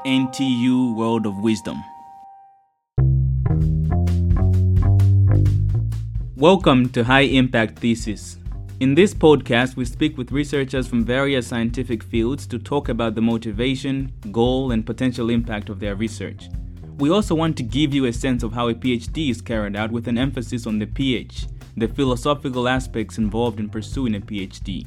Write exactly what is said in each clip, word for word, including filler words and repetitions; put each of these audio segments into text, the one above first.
N T U World of Wisdom. Welcome to High Impact Thesis. In this podcast, we speak with researchers from various scientific fields to talk about the motivation, goal, and potential impact of their research. We also want to give you a sense of how a PhD is carried out with an emphasis on the PH, the philosophical aspects involved in pursuing a PhD.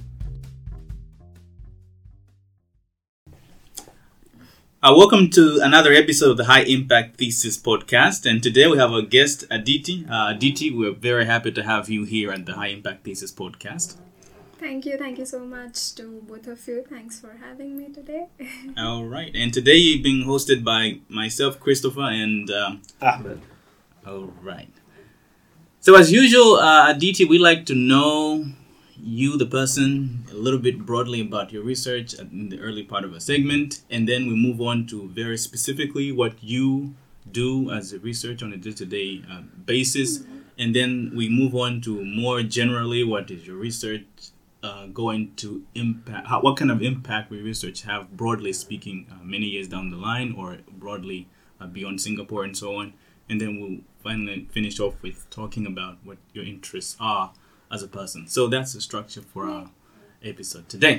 Uh, welcome to another episode of the High Impact Thesis podcast, and today we have our guest Aditi. Uh, Aditi, we're very happy to have you here at the High Impact Thesis podcast. Thank you, thank you so much to both of you. Thanks for having me today. All right, and today you're being hosted by myself, Christopher, and um, Ahmed. All right. So as usual, uh, Aditi, we like to know you, the person, a little bit broadly about your research in the early part of a segment, and then we move on to very specifically what you do as a research on a day-to-day uh, basis, mm-hmm. and then we move on to more generally what is your research uh, going to impact, how, what kind of impact will research have, broadly speaking, uh, many years down the line, or broadly uh, beyond Singapore and so on, and then we'll finally finish off with talking about what your interests are as a person. So that's the structure for our episode today.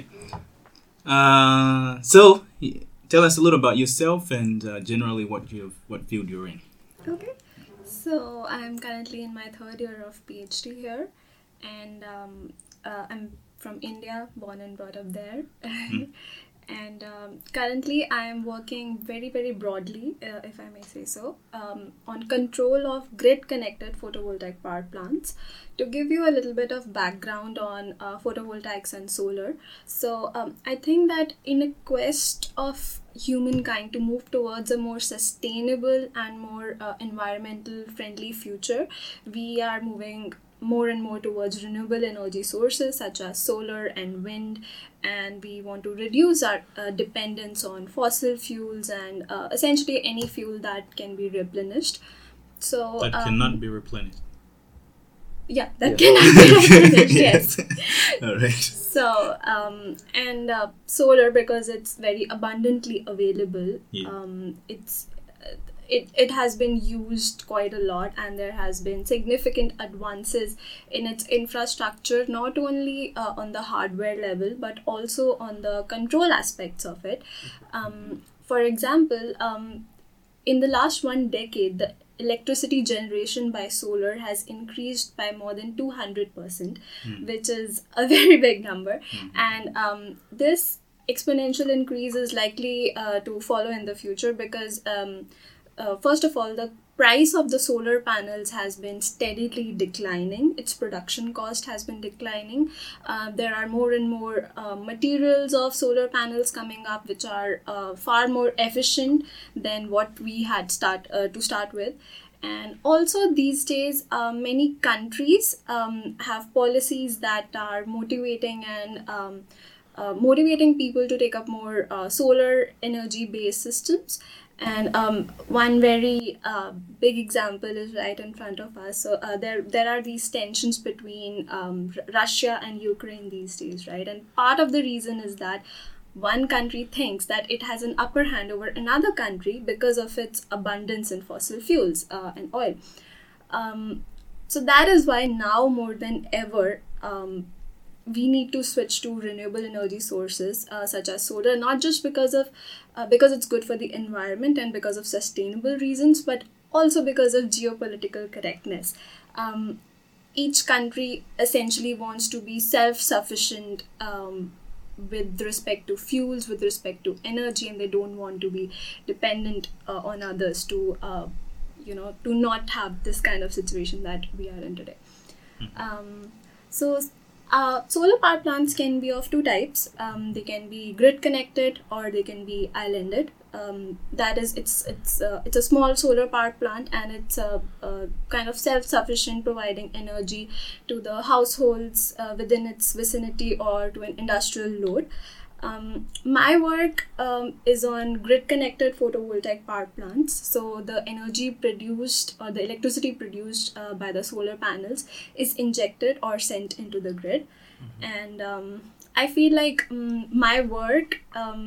Uh, so tell us a little about yourself and uh, generally what you what field you're in. Okay, so I'm currently in my third year of PhD here, and um, uh, I'm from India, born and brought up there. Mm. And um, currently I am working very, very broadly, uh, if I may say so, um, on control of grid-connected photovoltaic power plants. To give you a little bit of background on uh, photovoltaics and solar, so um, I think that in a quest of humankind to move towards a more sustainable and more uh, environmental friendly future, we are moving more and more towards renewable energy sources such as solar and wind, and we want to reduce our uh, dependence on fossil fuels and uh, essentially any fuel that can be replenished. So that um, cannot be replenished. Yeah, that yeah. cannot be replenished. Yes. All right. So um, and uh, solar, because it's very abundantly available. Yeah. Um, it's It, it has been used quite a lot, and there has been significant advances in its infrastructure, not only uh, on the hardware level, but also on the control aspects of it. Um, for example, um, in the last one decade, the electricity generation by solar has increased by more than two hundred percent, mm. which is a very big number. Mm. And um, this exponential increase is likely uh, to follow in the future because um, Uh, first of all, the price of the solar panels has been steadily declining. Its production cost has been declining. Uh, there are more and more uh, materials of solar panels coming up which are uh, far more efficient than what we had start uh, to start with. And also these days, uh, many countries um, have policies that are motivating and um, uh, motivating people to take up more uh, solar energy-based systems. And um, one very uh, big example is right in front of us. So uh, there there are these tensions between um, R- Russia and Ukraine these days, right? And part of the reason is that one country thinks that it has an upper hand over another country because of its abundance in fossil fuels uh, and oil. Um, so that is why now more than ever, um, we need to switch to renewable energy sources uh, such as solar, not just because of uh, because it's good for the environment and because of sustainable reasons, but also because of geopolitical correctness. Um, each country essentially wants to be self-sufficient um, with respect to fuels, with respect to energy, and they don't want to be dependent uh, on others to, uh, you know, to not have this kind of situation that we are in today. Mm-hmm. Um, so. Uh, solar power plants can be of two types. Um, they can be grid connected or they can be islanded. Um, that is, it's it's uh, it's a small solar power plant, and it's a, a kind of self-sufficient, providing energy to the households uh, within its vicinity or to an industrial load. Um, my work um, is on grid-connected photovoltaic power plants. So the energy produced or the electricity produced uh, by the solar panels is injected or sent into the grid. Mm-hmm. And um, I feel like um, my work um,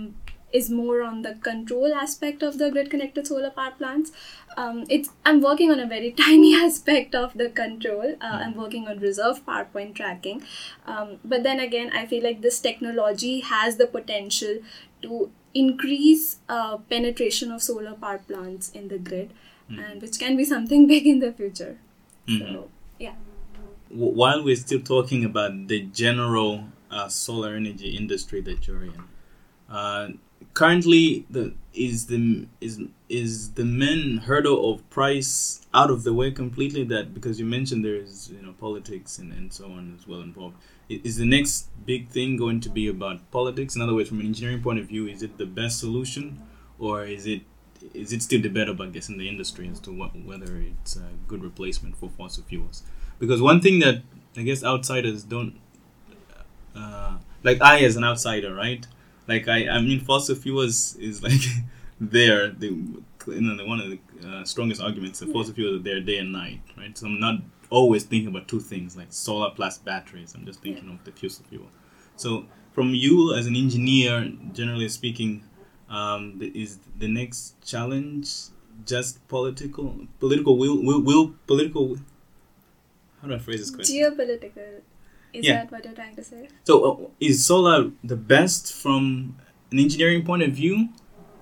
is more on the control aspect of the grid connected solar power plants. Um, it's I'm working on a very tiny aspect of the control. Uh, I'm working on reserve power point tracking. Um, but then again, I feel like this technology has the potential to increase uh, penetration of solar power plants in the grid, mm. and which can be something big in the future. Mm-hmm. So, yeah. While we're still talking about the general uh, solar energy industry that you're in, uh, currently the is the is is the main hurdle of price out of the way completely? That because you mentioned there is you know politics and, and so on as well involved. Is the next big thing going to be about politics? In other words, from an engineering point of view, is it the best solution, or is it is it still debatable, I guess, in the industry as to what, whether it's a good replacement for fossil fuels? Because one thing that I guess outsiders don't, uh, like I as an outsider, right? Like I, I mean, fossil fuels is like there. The you know, one of the uh, strongest arguments that fossil fuels are there day and night, right? So I'm not always thinking about two things like solar plus batteries. I'm just thinking of the fossil fuel. So from you as an engineer, generally speaking, um, is the next challenge just political, political will, will, will political? How do I phrase this question? Geopolitical. Is yeah. that what you're trying to say? So uh, is solar the best from an engineering point of view?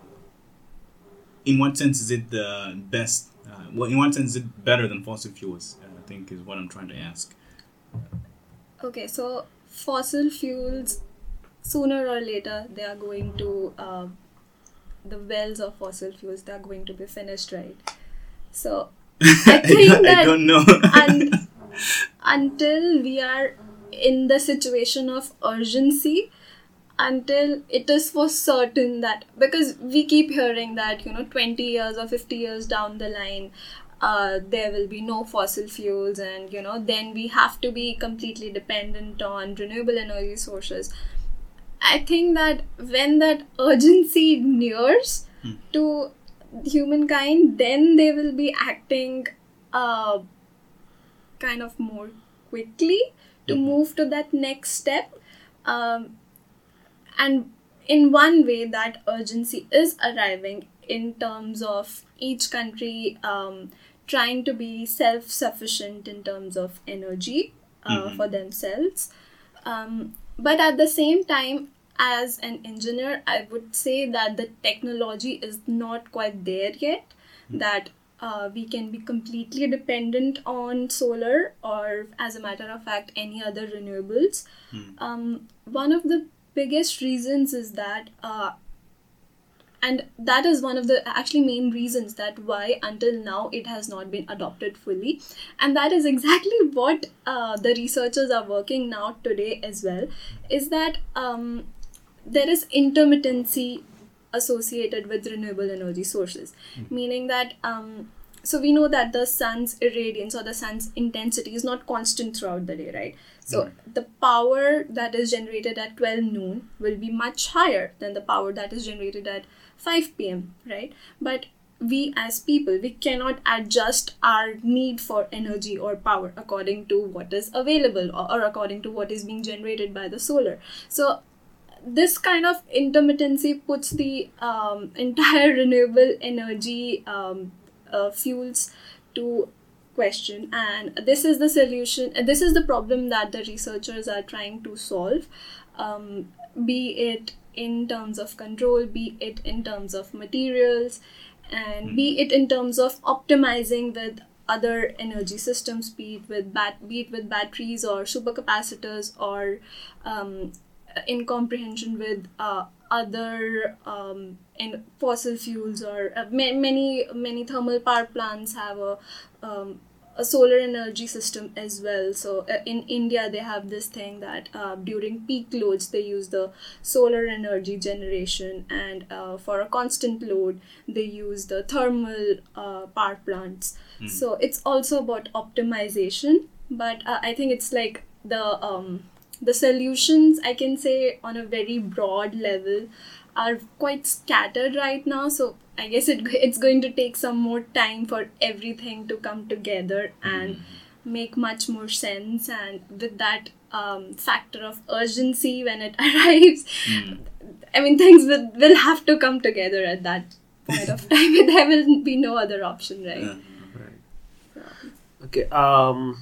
In what sense is it the best? Uh, well, in what sense is it better than fossil fuels? Uh, I think is what I'm trying to ask. Okay, so fossil fuels, sooner or later, they are going to, uh, the wells of fossil fuels, they are going to be finished, right? So I think I, that I don't know. un- until we are in the situation of urgency, until it is for certain that, because we keep hearing that, you know, twenty years or fifty years down the line, uh, there will be no fossil fuels, and, you know, then we have to be completely dependent on renewable energy sources. I think that when that urgency nears hmm. to humankind, then they will be acting uh, kind of more quickly to mm-hmm. move to that next step. Um, and in one way, that urgency is arriving in terms of each country um, trying to be self-sufficient in terms of energy uh, mm-hmm. for themselves. Um, but at the same time, as an engineer, I would say that the technology is not quite there yet, mm-hmm. that uh, we can be completely dependent on solar or, as a matter of fact, any other renewables. Mm-hmm. Um, one of the biggest reasons is that, uh, and that is one of the actually main reasons that why until now it has not been adopted fully. And that is exactly what uh, the researchers are working now today as well, is that um, there is intermittency associated with renewable energy sources, mm-hmm. meaning that um, so we know that the sun's irradiance or the sun's intensity is not constant throughout the day, right? So mm-hmm. the power that is generated at twelve noon will be much higher than the power that is generated at five p.m., right? But we as people, we cannot adjust our need for energy or power according to what is available or, or according to what is being generated by the solar. So this kind of intermittency puts the um, entire renewable energy um, uh, fuels to question, and this is the solution. This is the problem that the researchers are trying to solve, um, be it in terms of control, be it in terms of materials, and be it in terms of optimizing with other energy systems, be it with bat- be it with batteries or supercapacitors, or um, in comprehension with uh, other um, in fossil fuels, or uh, ma- many many thermal power plants have a um, a solar energy system as well. So uh, in India, they have this thing that uh, during peak loads, they use the solar energy generation, and uh, for a constant load, they use the thermal uh, power plants. Mm. So it's also about optimization, but uh, I think it's like the um, the solutions, I can say on a very broad level, are quite scattered right now. So I guess it it's going to take some more time for everything to come together and mm. make much more sense. And with that, um, factor of urgency when it arrives. Mm. I mean, things will, will have to come together at that point of time. There will be no other option, right? Yeah. Right. So. Okay. Um,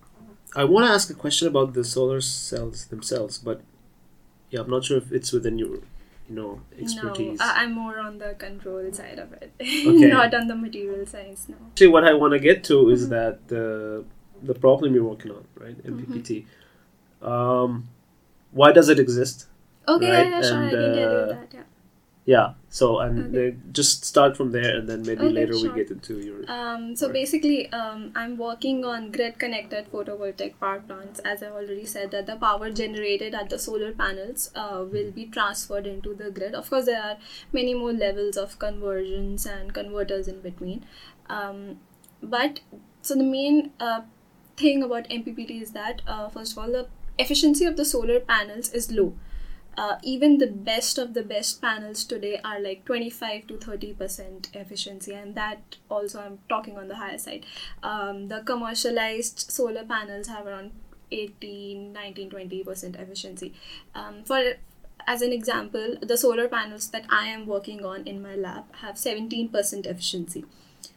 I want to ask a question about the solar cells themselves, but yeah, I'm not sure if it's within your, you know, expertise. No, I'm more on the control side of it, okay. Not on the material science. No. Actually, what I want to get to is mm-hmm. that the the problem you're working on, right, M P P T. Mm-hmm. Um, why does it exist? Okay, right? yeah, yeah, sure, and, I can uh, tell you that. Yeah. Yeah, so and okay. just start from there, and then maybe okay, later sure. we get into your. Um, so work. basically, um, I'm working on grid-connected photovoltaic power plants. As I already said, that the power generated at the solar panels uh, will be transferred into the grid. Of course, there are many more levels of conversions and converters in between. Um, but so the main uh, thing about M P P T is that uh, first of all, the efficiency of the solar panels is low. Uh, even the best of the best panels today are like twenty-five to thirty percent efficiency, and that also I'm talking on the higher side. Um, the commercialized solar panels have around eighteen, nineteen, twenty percent efficiency. Um, for as an example, the solar panels that I am working on in my lab have seventeen percent efficiency,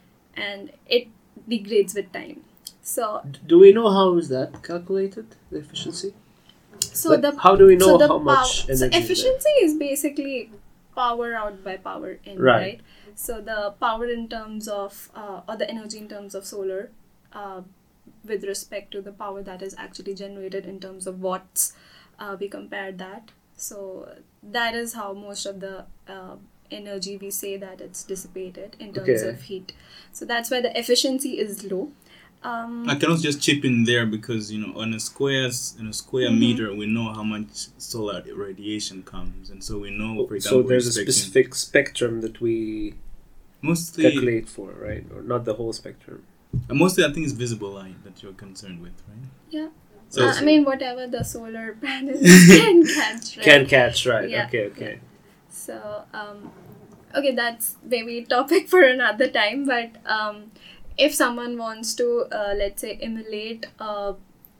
and it degrades with time. So, do we know how is that calculated, the efficiency? So like the how do we know so how much power, energy? So efficiency is, is basically power out by power in, right? right? So the power in terms of uh, or the energy in terms of solar, uh, with respect to the power that is actually generated in terms of watts, uh, we compare that. So that is how most of the uh, energy we say that it's dissipated in terms okay. of heat. So that's why the efficiency is low. Um, I can also just chip in there because, you know, on a square in a square mm-hmm. meter, we know how much solar radiation comes, and so we know. For example, so there's a specific spectrum that we mostly calculate for, right? Or not the whole spectrum. Mostly, I think it's visible light that you're concerned with, right? Yeah. So uh, I mean, whatever the solar panels can catch, right? Can catch, right? Yeah. Okay, okay. Yeah. So, um, okay, that's maybe a topic for another time, but um. If someone wants to, uh, let's say, emulate uh,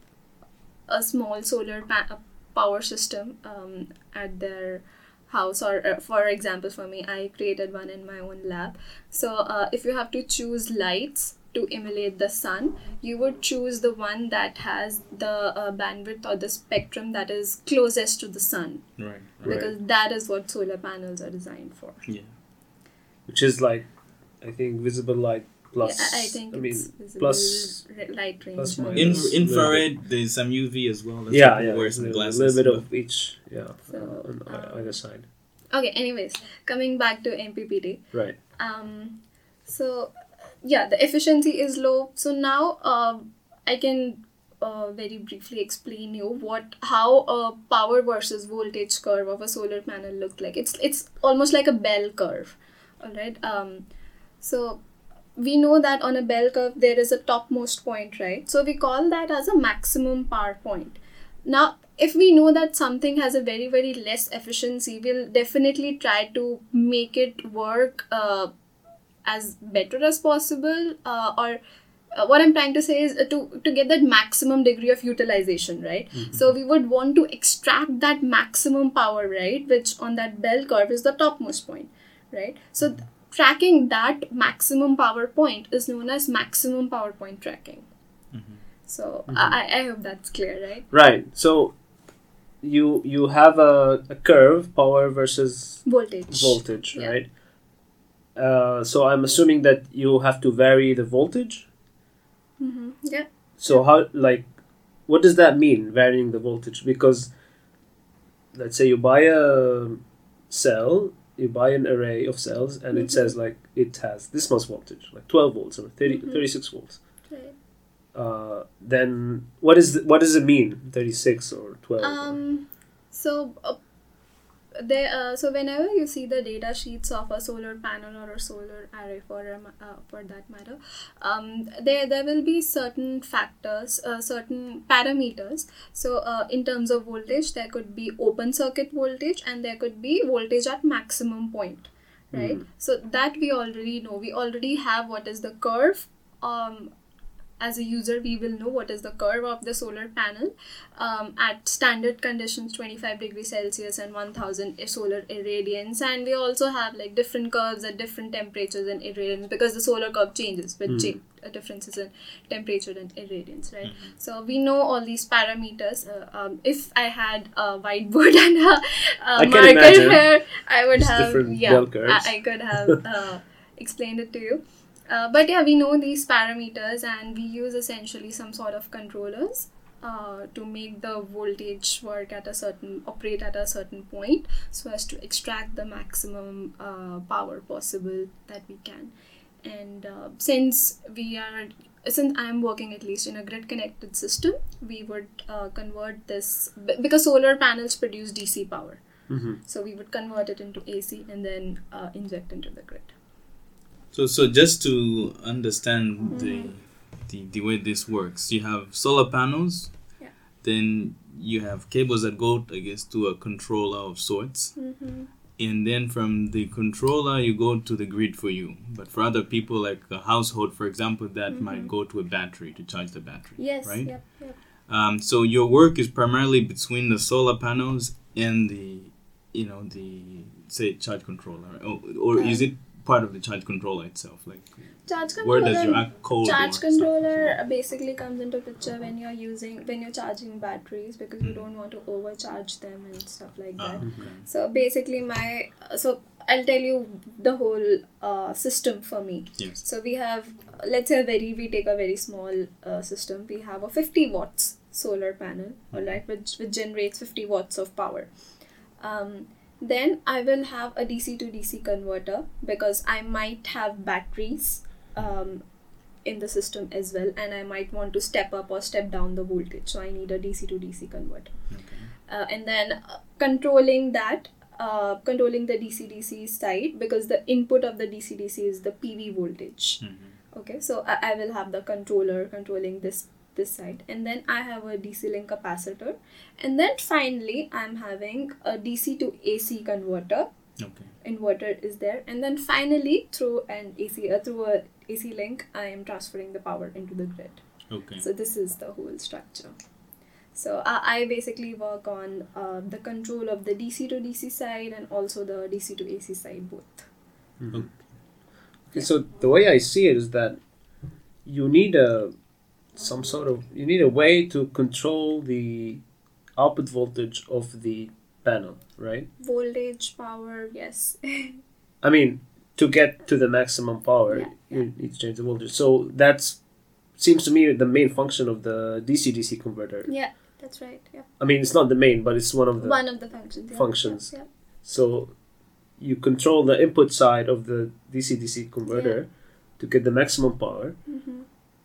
a small solar pa- power system um, at their house, or uh, for example, for me, I created one in my own lab. So uh, if you have to choose lights to emulate the sun, you would choose the one that has the uh, bandwidth or the spectrum that is closest to the sun. Right. right. Because that is what solar panels are designed for. Yeah. Which is like, I think, visible light. Plus, yeah, I think I mean, it's plus light range. Plus In, infrared, there's some U V as well. That's yeah, yeah. Wear some a glasses, little bit of each, yeah, so, on um, either side. Okay, anyways, coming back to M P P T. Right. Um, so, yeah, the efficiency is low. So now uh, I can uh, very briefly explain you what how a power versus voltage curve of a solar panel looked like. It's it's almost like a bell curve, all right. Um, so. We know that on a bell curve, there is a topmost point, right? So we call that as a maximum power point. Now, if we know that something has a very, very less efficiency, we'll definitely try to make it work uh, as better as possible. Uh, or uh, what I'm trying to say is uh, to, to get that maximum degree of utilization, right? Mm-hmm. So we would want to extract that maximum power, right? Which on that bell curve is the topmost point, right? So th- tracking that maximum power point is known as maximum power point tracking. Mm-hmm. So mm-hmm. I, I hope that's clear, right? Right. So you you have a, a curve, power versus voltage. Voltage, yeah. right? Uh, so I'm assuming that you have to vary the voltage. Mm-hmm. Yeah. So how like what does that mean, varying the voltage? Because let's say you buy a cell. You buy an array of cells and mm-hmm. it says like it has this much voltage, like twelve volts or thirty, mm-hmm. thirty-six volts. Okay. Uh, then what is the, what does it mean, thirty-six or twelve? Um, so uh, there. Uh, so whenever you see the data sheets of a solar panel or a solar array, for a, uh, for that matter, um, there there will be certain factors, uh, certain parameters. So uh, in terms of voltage, there could be open circuit voltage and there could be voltage at maximum point, right? Mm. So that we already know. We already have what is the curve, um, as a user, we will know what is the curve of the solar panel um, at standard conditions, twenty-five degrees Celsius and one thousand solar irradiance. And we also have like different curves at different temperatures and irradiance, because the solar curve changes with mm. change, uh, differences in temperature and irradiance, right? Mm-hmm. So we know all these parameters. Uh, um, if I had a whiteboard and a, a marker here, I would have, yeah, I, I could have uh, explained it to you. Uh, but yeah, we know these parameters, and we use essentially some sort of controllers uh, to make the voltage work at a certain, operate at a certain point, so as to extract the maximum uh, power possible that we can. And uh, since we are, since I'm working at least in a grid connected system, we would uh, convert this, because solar panels produce D C power. Mm-hmm. So we would convert it into A C and then uh, inject into the grid. So, so just to understand mm-hmm. the, the the way this works, you have solar panels, yeah. then you have cables that go, I guess, to a controller of sorts, mm-hmm. and then from the controller you go to the grid for you. But for other people, like a household, for example, that mm-hmm. might go to a battery to charge the battery. Yes. Right. Yep, yep. Um. So your work is primarily between the solar panels and the, you know, the say charge controller, or, or okay. is it part of the charge controller itself? Like, charge controller, where does your code charge controller basically comes into picture when you're using, when you're charging batteries, because you don't want to overcharge them and stuff like that. Uh, okay. So basically my, so I'll tell you the whole uh, system for me. Yes. So we have, let's say a very, we take a very small uh, system. We have a fifty watts solar panel, mm-hmm. all right, which, which generates fifty watts of power. Um, Then I will have a D C to D C converter, because I might have batteries um, in the system as well, and I might want to step up or step down the voltage. So I need a D C to D C converter. Okay. Uh, and then uh, controlling that, uh, controlling the D C D C side, because the input of the D C D C is the P V voltage. Mm-hmm. Okay, so I, I will have the controller controlling this this side, and then I have a D C link capacitor, and then finally I'm having a D C to A C converter. Okay. Inverter is there, and then finally through an A C uh, through a A C link I am transferring the power into the grid. Okay. So this is the whole structure. So uh, I basically work on uh, the control of the D C to D C side and also the D C to A C side both. Mm-hmm. Okay. Okay. So the way I see it is that you need a some sort of, you need a way to control the output voltage of the panel, right? Voltage, power, yes. I mean, to get to the maximum power, yeah, you yeah. need to change the voltage. So that's, seems to me, the main function of the D C D C converter. Yeah, that's right. Yeah. I mean, it's not the main, but it's one of the one of the functions. Yeah. Functions. Yeah, yeah. So you control the input side of the D C D C converter yeah. to get the maximum power. Mm-hmm.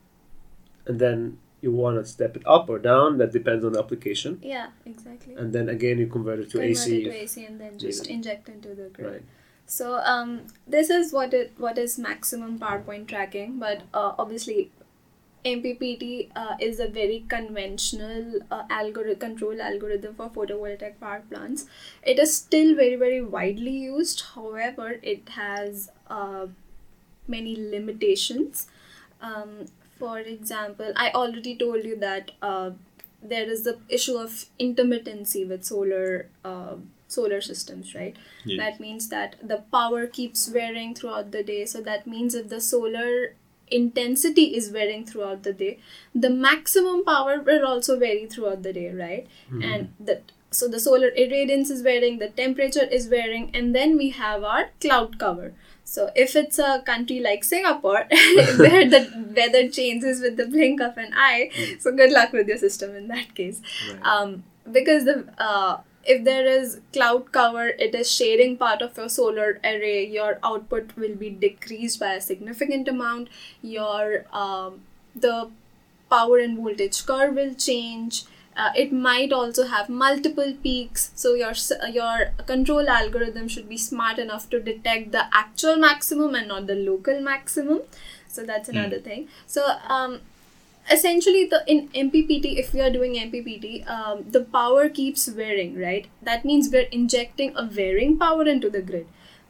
And then you want to step it up or down. That depends on the application. Yeah, exactly. And then again, you convert it to convert A C. It to A C and then just yeah. inject into the grid. Right. So um, this is what it what is maximum power point tracking. But uh, obviously, M P P T uh, is a very conventional uh, algorithm control algorithm for photovoltaic power plants. It is still very very widely used. However, it has uh, many limitations. Um, For example, I already told you that uh, there is the issue of intermittency with solar uh, solar systems, right? Yes. That means that the power keeps varying throughout the day. So that means if the solar intensity is varying throughout the day, the maximum power will also vary throughout the day, right? Mm-hmm. And that so the solar irradiance is varying, the temperature is varying, and then we have our cloud cover. So if it's a country like Singapore, where the weather changes with the blink of an eye, so good luck with your system in that case. Right. Um, because the uh, if there is cloud cover, it is shading part of your solar array, your output will be decreased by a significant amount. Your um, the power and voltage curve will change. Uh, it might also have multiple peaks, so your your control algorithm should be smart enough to detect the actual maximum and not the local maximum. So that's another mm. thing. So um, essentially, the in M P P T, if we are doing M P P T, um, the power keeps varying, right? That means we're injecting a varying power into the grid.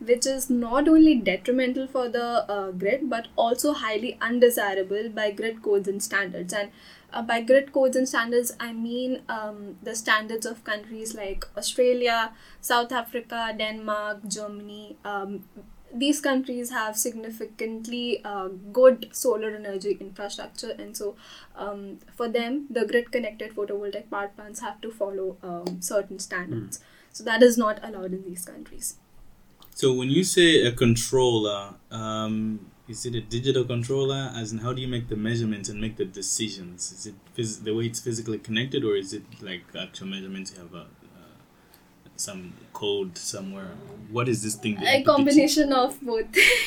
which is not only detrimental for the uh, grid but also highly undesirable by grid codes and standards. And uh, by grid codes and standards, I mean um, the standards of countries like Australia, South Africa, Denmark, Germany. Um, these countries have significantly uh, good solar energy infrastructure, and so um, for them, the grid connected photovoltaic power plants have to follow um, certain standards. Mm. So that is not allowed in these countries. So when you say a controller, um, is it a digital controller? As in, how do you make the measurements and make the decisions? Is it phys- the way it's physically connected, or is it like actual measurements? You have a some code somewhere. What is this thing? A combination of both.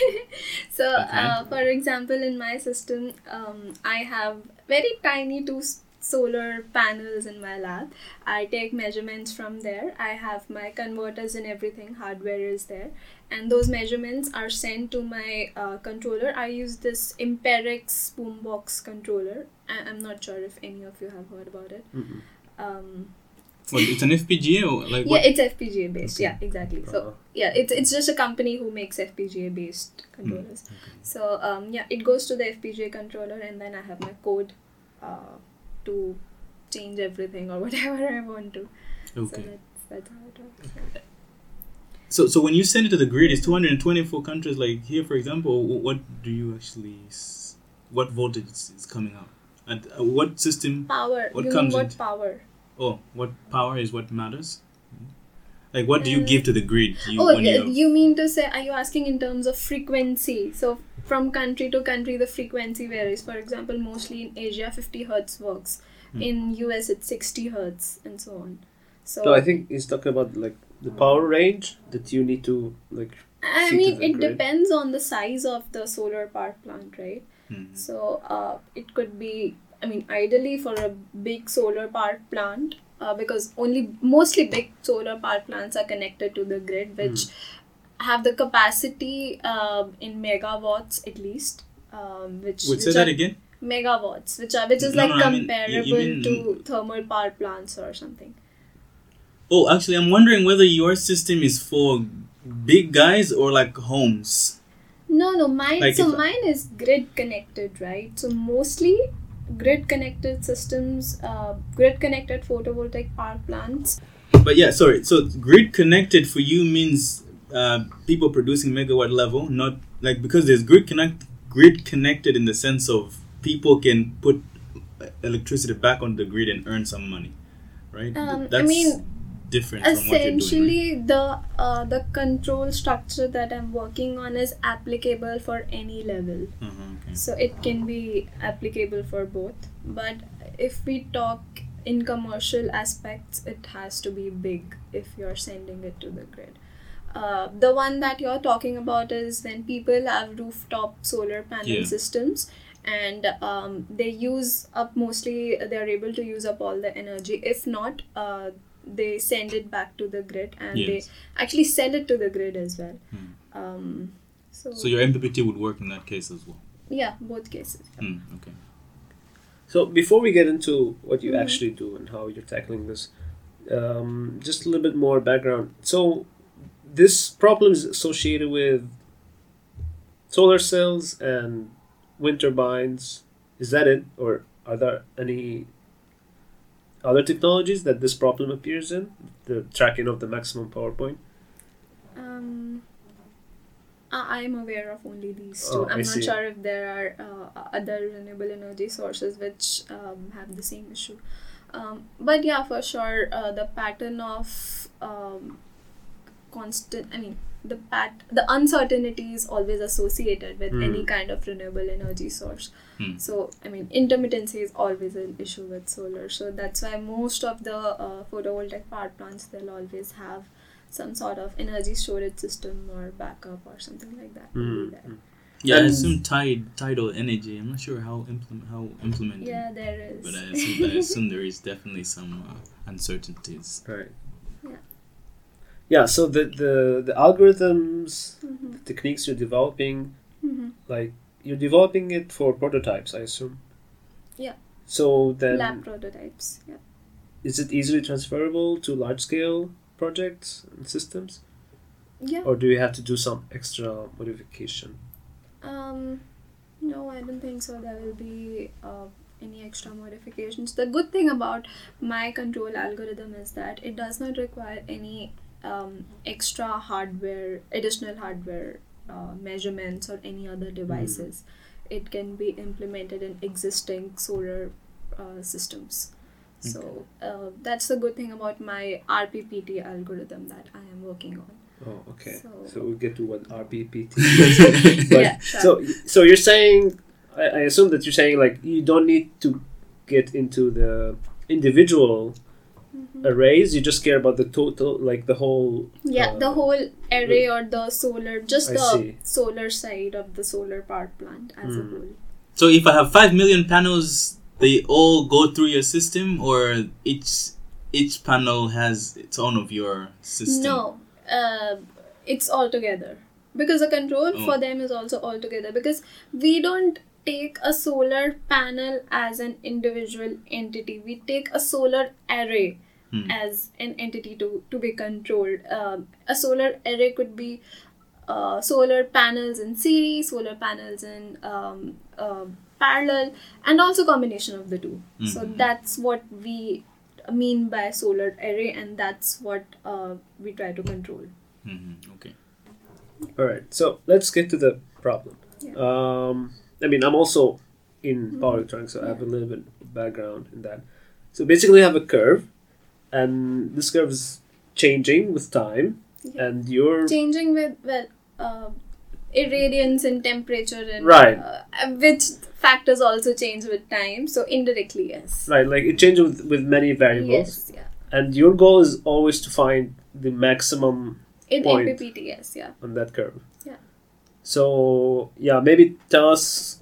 So, okay. uh, for example, in my system, um, I have very tiny two solar panels in my lab. I take measurements from there. I have my converters and everything. Hardware is there, and those measurements are sent to my uh, controller. I use this Imperex Boombox controller. I- I'm not sure if any of you have heard about it. Mm-hmm. Um, Well, it's an F P G A or like yeah, what? it's F P G A based. Okay. Yeah, exactly. So uh-huh. yeah, it's it's just a company who makes F P G A based controllers. Mm, okay. So um yeah, it goes to the F P G A controller, and then I have my code uh, to change everything or whatever I want to. Okay. So that's, that's how it works. Yeah. So so when you send it to the grid, it's two hundred twenty-four countries. Like here, for example, what do you actually? What voltage is coming out? And uh, what system? Power. What you comes mean what in? power? Oh, what power is what matters? Like, what do you give to the grid? You, oh, when you, you, you mean to say, are you asking in terms of frequency? So, from country to country, the frequency varies. For example, mostly in Asia, fifty hertz works. Hmm. In U S, it's sixty hertz, and so on. So, so I think he's talking about, like, the power range that you need to, like, I mean, it grid. depends on the size of the solar power plant, right? Hmm. So, uh, it could be... I mean, ideally for a big solar power plant, uh, because only mostly big solar power plants are connected to the grid, which mm. have the capacity uh, in megawatts at least. Um, which Would which say that again? Megawatts, which are which is no, like no, comparable I mean, you, you mean, to thermal power plants or something. Oh, actually, I'm wondering whether your system is for big guys or like homes. No, no, mine. Like so mine is grid connected, right? So mostly. Grid connected systems, uh, grid connected photovoltaic power plants. But yeah, sorry. So grid connected for you means uh, people producing megawatt level, not like because there's grid connect grid connected in the sense of people can put electricity back on the grid and earn some money, right? Um, That's I mean, different essentially from what you're doing, right? the uh, the control structure that I'm working on is applicable for any level. Uh-huh, okay. So it can be applicable for both. But if we talk in commercial aspects, it has to be big if you're sending it to the grid. Uh, the one that you're talking about is when people have rooftop solar panel yeah. systems, and um, they use up mostly, they're able to use up all the energy. If not, uh, they send it back to the grid, and yes. they actually sell it to the grid as well. Hmm. Um, so, so your M P P T would work in that case as well? Yeah, both cases. Yeah. Hmm, okay. So before we get into what you mm-hmm. actually do and how you're tackling this, um, just a little bit more background. So this problem is associated with solar cells and wind turbines. Is that it? Or are there any other technologies that this problem appears in? The tracking of the maximum power point? Um, I am aware of only these two. Oh, I'm I not see. sure if there are uh, other renewable energy sources which um, have the same issue. Um, but yeah, for sure, uh, the pattern of um, constant, I mean, the pat the uncertainty is always associated with mm. any kind of renewable energy source. Mm. So, I mean, intermittency is always an issue with solar. So that's why most of the uh, photovoltaic power plants, they'll always have some sort of energy storage system or backup or something like that. Mm. Yeah, I assume tide, tidal energy. I'm not sure how implement how implemented. Yeah, there is. But I assume, I assume there is definitely some uh, uncertainties. Right. Yeah. Yeah. So the the, the algorithms, mm-hmm. the techniques you're developing, mm-hmm. like you're developing it for prototypes, I assume. Yeah. So then. Lab prototypes. Yeah. Is it easily transferable to large scale projects and systems? Yeah. Or do you have to do some extra modification? Um, no, I don't think so. There will be uh, any extra modifications. The good thing about my control algorithm is that it does not require any um, extra hardware, additional hardware uh, measurements or any other devices. Mm. It can be implemented in existing solar uh, systems. Okay. So uh, that's the good thing about my R P P T algorithm that I am working on. Oh, okay. So, so we'll get to what R P P T is. But, yeah, sure. So, so you're saying, I, I assume that you're saying like you don't need to get into the individual mm-hmm. arrays. You just care about the total, like the whole. Yeah, uh, the whole array or the solar, just I the see. solar side of the solar power plant as mm. a whole. So if I have five million panels, they all go through your system, or each each panel has its own of your system? No. Uh, it's all together, because the control oh. for them is also all together, because we don't take a solar panel as an individual entity. We take a solar array hmm. as an entity to, to be controlled. Um, a solar array could be uh, solar panels in series, solar panels in um, uh, parallel, and also combination of the two. Mm-hmm. So that's what we mean by solar array, and that's what uh, we try to control. Mm-hmm. Okay. All right. So let's get to the problem. Yeah. Um, I mean, I'm also in mm-hmm. power electronics, so yeah. I have a little bit of background in that. So basically, I have a curve, and this curve is changing with time, yeah. and you're changing with well, uh, irradiance and temperature, and right, uh, which factors also change with time. So indirectly, yes. Right, like it changes with, with many variables. Yes, yeah. And your goal is always to find the maximum in point M P P T, yes, yeah. on that curve. Yeah. So yeah, maybe tell us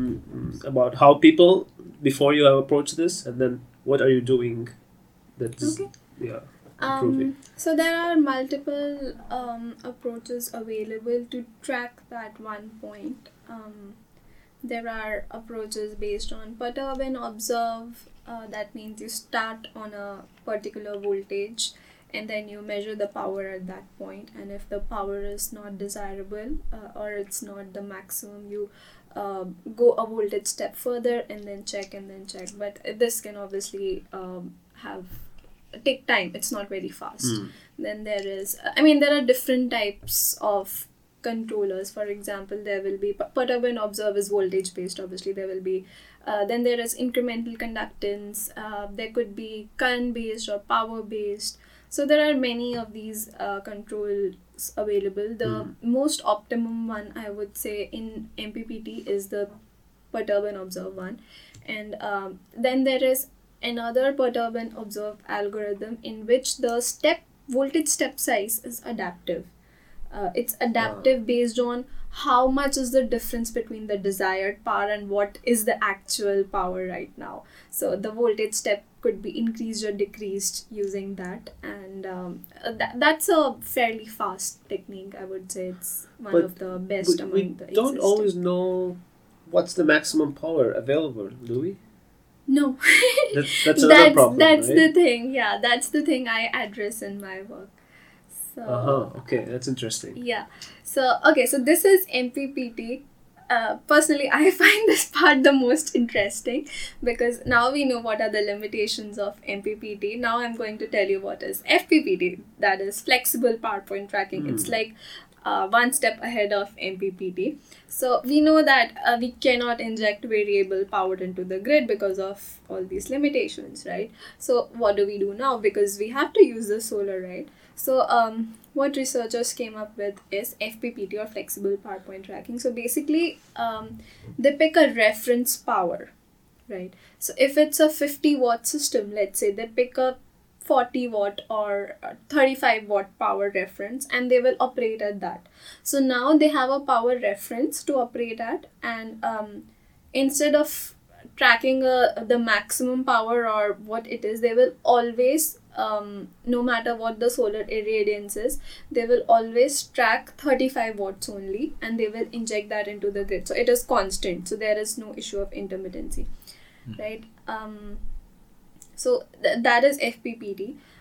um, about how people before you have approached this, and then what are you doing that is okay. yeah. Um, so there are multiple um, approaches available to track that one point. Um, there are approaches based on perturb and observe. Uh, that means you start on a particular voltage and then you measure the power at that point. And if the power is not desirable uh, or it's not the maximum, you uh, go a voltage step further and then check and then check. But this can obviously um, have take time. It's not very fast. Mm. Then there is, I mean, there are different types of controllers. For example, there will be perturb and observe is voltage based. Obviously, there will be. Uh, then there is incremental conductance. Uh, there could be current based or power based. So there are many of these uh, controls available. The mm. most optimum one, I would say, in M P P T is the perturb and observe one, and um, then there is another perturb and observe algorithm in which the step voltage step size is adaptive. Uh, it's adaptive wow. based on how much is the difference between the desired power and what is the actual power right now. So the voltage step could be increased or decreased using that, and um, th- that's a fairly fast technique. I would say it's one but of the best we, among we the existing. Don't always know what's the maximum power available, do we? No. that, that's another that's, problem, That's right? the thing, yeah. That's the thing I address in my work. So, uh-huh, okay, that's interesting. Yeah. So, okay, so this is M P P T. Uh, personally, I find this part the most interesting because now we know what are the limitations of M P P T. Now I'm going to tell you what is F P P T, that is flexible power point tracking. Mm. It's like uh, one step ahead of M P P T. So we know that uh, we cannot inject variable power into the grid because of all these limitations, right? So what do we do now? Because we have to use the solar, right? So um, what researchers came up with is F P P T or flexible power point tracking. So basically, um, they pick a reference power, right? So if it's a fifty watt system, let's say they pick a forty watt or thirty-five watt power reference and they will operate at that. So now they have a power reference to operate at, and um, instead of tracking uh, the maximum power or what it is, they will always um, no matter what the solar irradiance is, they will always track thirty-five watts only and they will inject that into the grid. So it is constant. So there is no issue of intermittency, mm. right? Um, so th- that is F P P T.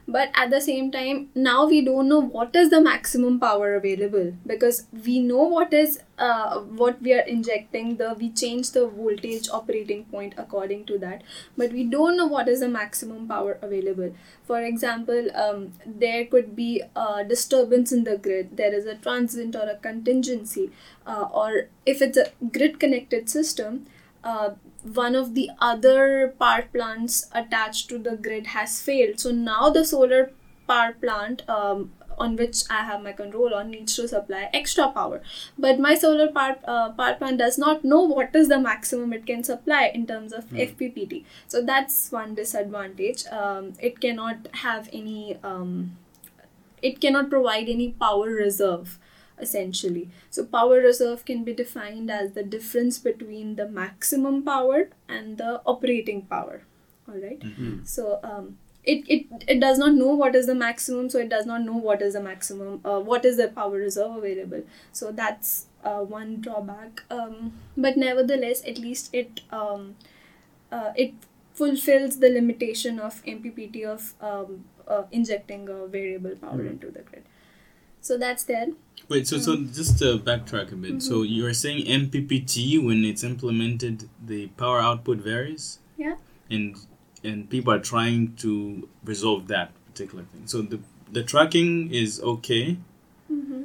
But at the same time, now we don't know what is the maximum power available, because we know what is uh, what we are injecting, the we change the voltage operating point according to that, but we don't know what is the maximum power available. For example, um, there could be a disturbance in the grid, there is a transient or a contingency, uh, or if it's a grid connected system, uh, one of the other power plants attached to the grid has failed. So now the solar power plant um, on which I have my control on needs to supply extra power. But my solar power, uh, power plant does not know what is the maximum it can supply in terms of mm. F P P T. So that's one disadvantage. Um, it cannot have any, um, it cannot provide any power reserve, essentially. So power reserve can be defined as the difference between the maximum power and the operating power. All right. Mm-hmm. So um, it, it it does not know what is the maximum, so it does not know what is the maximum, uh, what is the power reserve available. So that's uh, one drawback. Um, but nevertheless, at least it um, uh, it fulfills the limitation of M P P T of um, uh, injecting a variable power mm-hmm. into the grid. So that's there. Wait, so so just to backtrack a bit. Mm-hmm. So you're saying M P P T, when it's implemented, the power output varies? Yeah. And and people are trying to resolve that particular thing. So the the tracking is okay. Mm-hmm.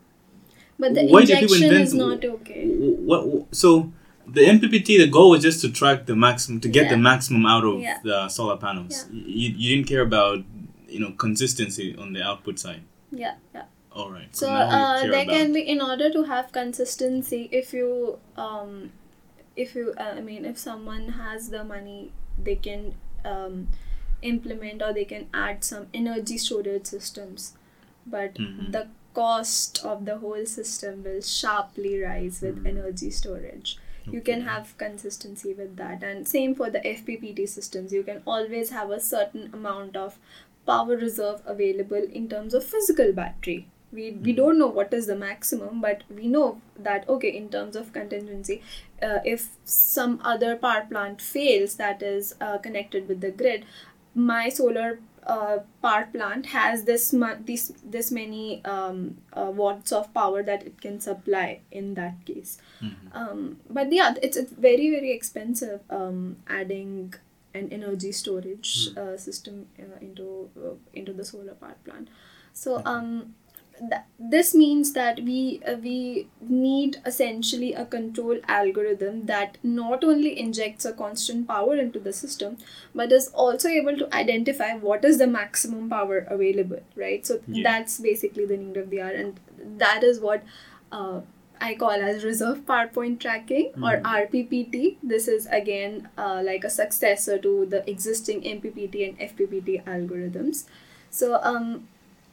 But the Why injection is not okay. What, what so the M P P T, the goal was just to track the maximum, to get yeah. the maximum out of yeah. the solar panels. Yeah. You you didn't care about, you know, consistency on the output side. Yeah, yeah. All right. So, so uh, there about. can be, in order to have consistency, if you, um, if you, uh, I mean, if someone has the money, they can um, implement or they can add some energy storage systems. But mm-hmm. the cost of the whole system will sharply rise with mm-hmm. energy storage. Okay. You can have consistency with that. And same for the F P P T systems. You can always have a certain amount of power reserve available in terms of physical battery. We we don't know what is the maximum, but we know that, okay, in terms of contingency, uh, if some other power plant fails that is uh, connected with the grid, my solar uh, power plant has this mu- this this many um, uh, watts of power that it can supply in that case. Mm-hmm. Um, but yeah, it's, it's very, very expensive um, adding an energy storage mm-hmm. uh, system uh, into uh, into the solar power plant. So um. Th- this means that we uh, we need essentially a control algorithm that not only injects a constant power into the system, but is also able to identify what is the maximum power available, right? So yeah. that's basically the need of the hour, and that is what uh, I call as reserve power point tracking mm. or R P P T. This is again uh, like a successor to the existing M P P T and F P P T algorithms. So um.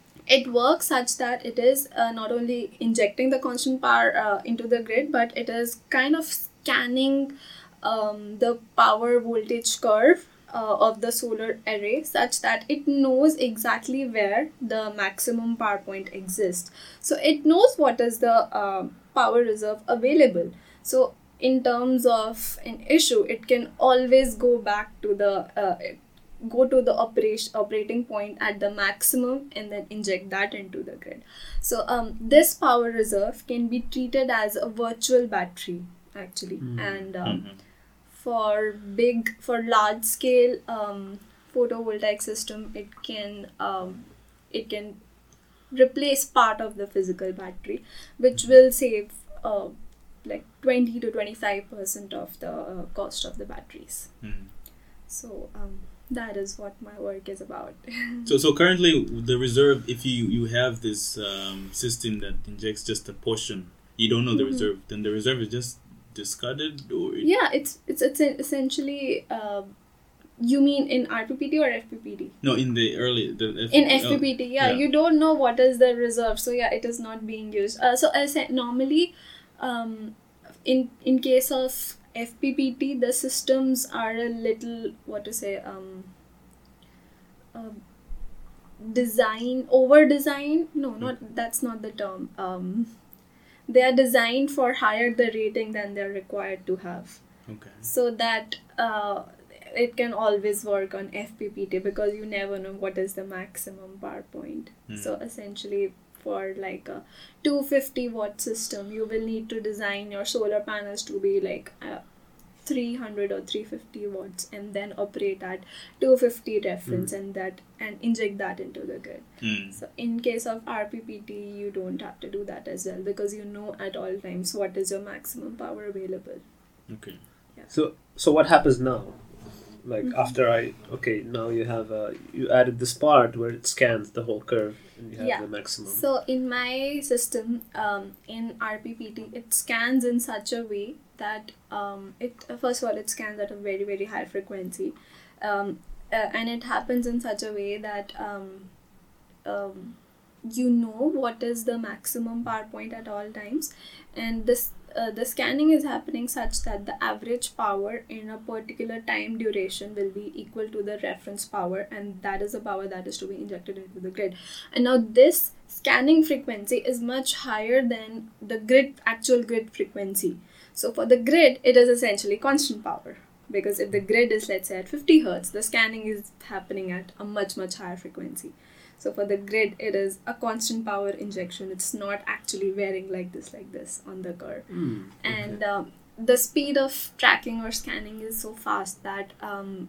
It works such that it is uh, not only injecting the constant power uh, into the grid, but it is kind of scanning um, the power voltage curve uh, of the solar array such that it knows exactly where the maximum power point exists. So it knows what is the uh, power reserve available. So in terms of an issue, it can always go back to the uh, go to the operation operating point at the maximum and then inject that into the grid. So um, this power reserve can be treated as a virtual battery actually. Mm. And um, mm-hmm. for big, for large scale um, photovoltaic system, it can um, it can replace part of the physical battery, which will save uh, like twenty to twenty-five percent of the uh, cost of the batteries. Mm. So um, that is what my work is about. so so currently the reserve, if you, you have this um, system that injects just a portion, you don't know the mm-hmm. reserve, then the reserve is just discarded? Or it yeah, it's it's, it's essentially, uh, you mean in R P P T or F P P T? No, in the early... The F- in F P P T, yeah, yeah. You don't know what is the reserve, so yeah, it is not being used. Uh, so I said normally, um, in in case of F P P T, the systems are a little, what to say, um, uh, design, over design. No, not that's not the term. Um, they are designed for higher the rating than they're required to have. Okay. So that uh, it can always work on F P P T because you never know what is the maximum power point. Mm. So essentially, for like a two hundred fifty watt system, you will need to design your solar panels to be like uh, three hundred or three hundred fifty watts, and then operate at two hundred fifty reference mm. and that and inject that into the grid. Mm. So in case of R P P T, you don't have to do that as well because you know at all times what is your maximum power available. Okay. Yeah. So so what happens now? Like mm-hmm. after I okay now you have uh, you added this part where it scans the whole curve and you have yeah. the maximum. So in my system, um, in R P P T, it scans in such a way that um, it uh, first of all it scans at a very very high frequency, um, uh, and it happens in such a way that um, um, you know what is the maximum power point at all times, and this. Uh, the scanning is happening such that the average power in a particular time duration will be equal to the reference power, and that is the power that is to be injected into the grid. And now this scanning frequency is much higher than the grid actual grid frequency. So for the grid, it is essentially constant power, because if the grid is, let's say, at fifty hertz, the scanning is happening at a much much higher frequency. So for the grid, it is a constant power injection. It's not actually varying like this, like this on the curve. Mm, okay. And um, the speed of tracking or scanning is so fast that um,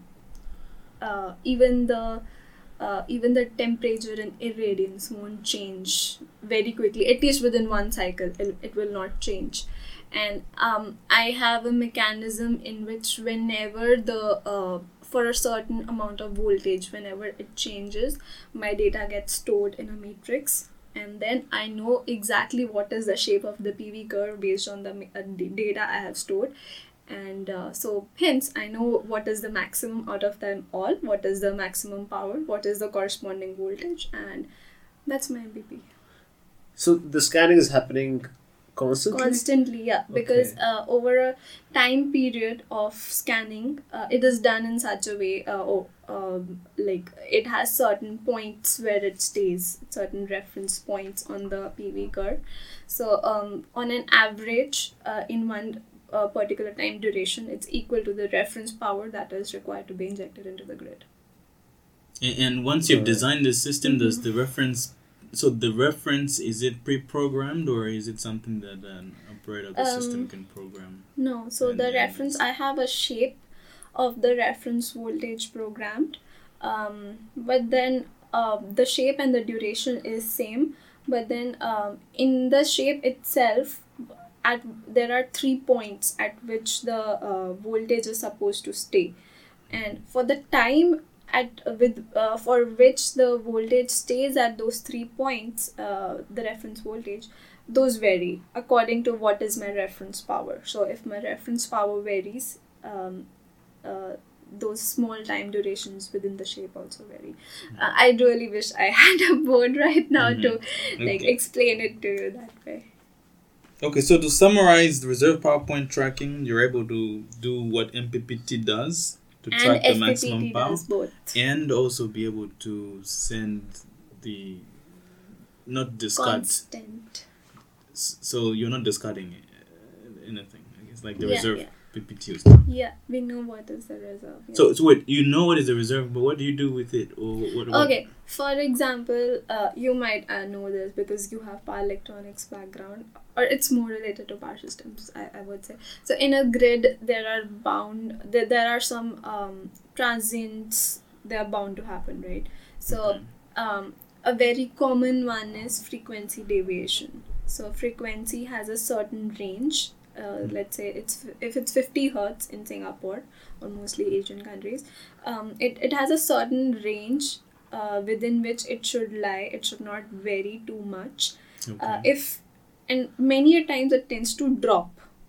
uh, even the uh, even the temperature and irradiance won't change very quickly. At least within one cycle, it, it will not change. And um, I have a mechanism in which whenever the uh, for a certain amount of voltage, whenever it changes, my data gets stored in a matrix, and then I know exactly what is the shape of the P V curve based on the uh, data I have stored. And uh, so hence I know what is the maximum out of them all, what is the maximum power, what is the corresponding voltage, and that's my M P P. So the scanning is happening constantly? Constantly, yeah. Okay. Because uh, over a time period of scanning, uh, it is done in such a way, uh, oh, um, like it has certain points where it stays, certain reference points on the P V curve. So um, on an average, uh, in one uh, particular time duration, it's equal to the reference power that is required to be injected into the grid. And, and once you've Right. designed the system, Mm-hmm. does the reference... So the reference, is it pre-programmed, or is it something that an operator of the Um, system can program? No, so And the then reference, it's- I have a shape of the reference voltage programmed, um, but then uh, the shape and the duration is same, but then um, in the shape itself, at there are three points at which the uh, voltage is supposed to stay, and for the time at uh, with uh, for which the voltage stays at those three points, uh, the reference voltage, those vary according to what is my reference power. So if my reference power varies, um, uh, those small time durations within the shape also vary. Uh, I really wish I had a board right now Mhm. to like Okay. explain it to you that way. Okay, so to summarize, the reserve power point tracking, you're able to do what M P P T does to And track the F P P T maximum power, does both. and also be able to send the not discard. Constant. S- So you're not discarding uh, anything. I guess like the Yeah, reserve yeah. P P T. Yeah, we know what is the reserve. Yeah. So, so wait, you know what is a reserve, but what do you do with it? Or what? what Okay, for example, uh, you might uh, know this because you have power electronics background, or it's more related to power systems, I, I would say. So in a grid, there are bound, there, there are some um, transients, they are bound to happen, right? So Okay. um, a very common one is frequency deviation. So frequency has a certain range. Uh, let's say it's if it's fifty hertz in Singapore or mostly Asian countries, um, it, it has a certain range uh, within which it should lie. It should not vary too much. Okay. Uh, if and many a times it tends to drop.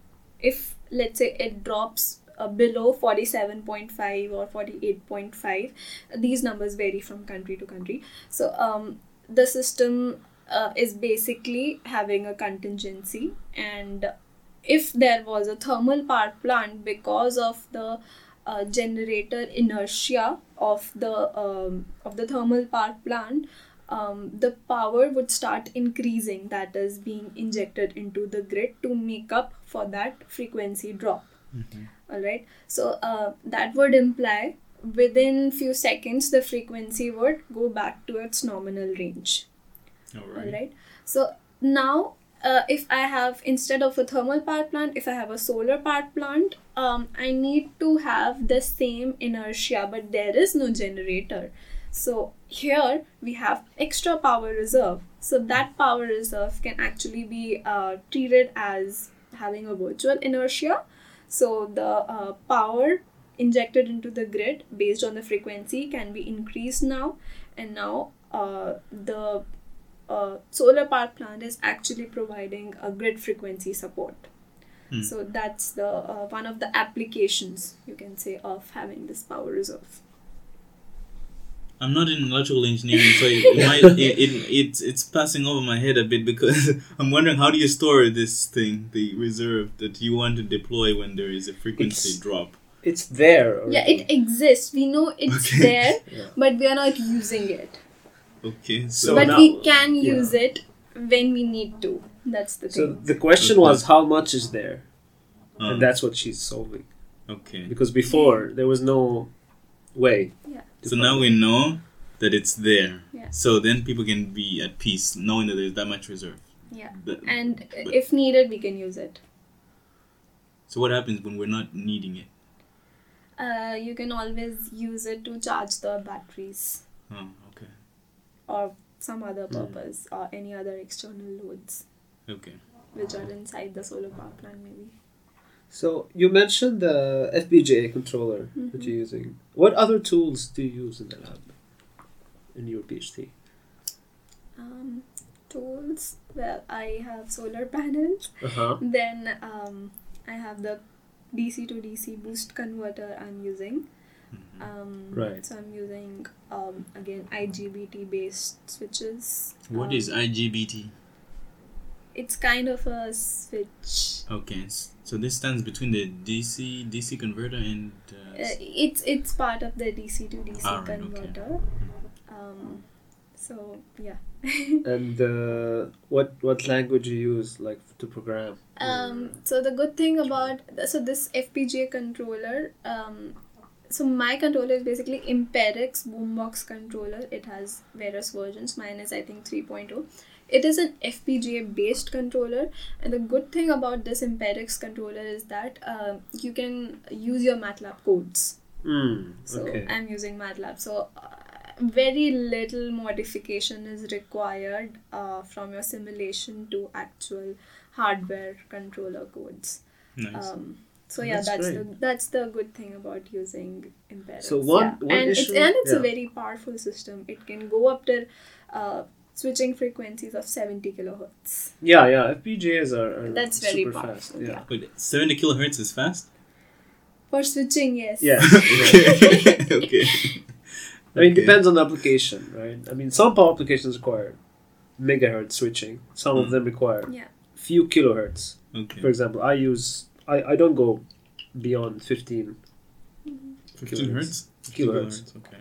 If let's say it drops uh, below forty-seven point five or forty-eight point five, these numbers vary from country to country. So um, the system uh, is basically having a contingency, and if there was a thermal power plant, because of the uh, generator inertia of the um, of the thermal power plant, um, the power would start increasing that is being injected into the grid to make up for that frequency drop. Mm-hmm. All right. So uh, that would imply within few seconds the frequency would go back to its nominal range. All right. All right. So now, uh, if I have, instead of a thermal power plant, if I have a solar power plant, um, I need to have the same inertia, but there is no generator. So here we have extra power reserve. So that power reserve can actually be uh, treated as having a virtual inertia. So the uh, power injected into the grid based on the frequency can be increased now, and now uh, the uh, solar power plant is actually providing a grid frequency support. Hmm. So that's the uh, one of the applications, you can say, of having this power reserve. I'm not in electrical engineering, so it, it might it, it it's it's passing over my head a bit, because I'm wondering, how do you store this thing, the reserve that you want to deploy when there is a frequency It's- drop? It's there. Already. Yeah, it exists. We know it's Okay. there, Yeah. but we are not using it. Okay, so, So but now- we can yeah. use it when we need to. That's the So thing. the question was, how much is there? uh, And that's what she's solving. okay. Because before, there was no way. Yeah. to So find now it. we know that it's there. Yeah. So then people can be at peace knowing that there's that much reserve. Yeah. But- And but- if needed, we can use it. So what happens when we're not needing it? Uh, you can always use it to charge the batteries Oh, okay. or some other Hmm. purpose or any other external loads Okay. which are inside the solar power plant maybe. So you mentioned the F P G A controller that Mhm. you're using. What other tools do you use in the lab in your PhD? Um, tools, well, I have solar panels. Uh huh. Then um, I have the D C to D C boost converter I'm using. Mhm. Um, Right. So I'm using um, again I G B T based switches. What um, is I G B T? It's kind of a switch. Okay, s- so this stands between the D C D C converter and. Uh, Uh, it's it's part of the D C to D C Alright, okay. converter. Um, so yeah. And uh, what what language you use like to program? Um, so the good thing about so this F P G A controller, um, so my controller is basically Imperix Boombox controller. It has various versions. Mine is I think three point oh. It is an F P G A based controller, and the good thing about this Imperix controller is that uh, you can use your MATLAB codes. Mm, So okay. I'm using MATLAB. So uh, very little modification is required uh, from your simulation to actual hardware controller codes. nice. Um, so yeah, That's that's, great. the that's the good thing about using Imperix. So one- yeah. one and it's issue- and it's yeah. a very powerful system. It can go up to uh, switching frequencies of seventy kilohertz. Yeah, yeah. F P G As are, are That's very super powerful, fast. yeah. Yeah. Wait, seventy kilohertz is fast? For switching, yes. Yeah. okay. okay. I mean, it Okay. depends on the application, right? I mean, some power applications require megahertz switching. Some of Mm. them require Yeah. few kilohertz. Okay. For example, I use I, I don't go beyond fifteen. fifteen hertz? Kilohertz. Okay.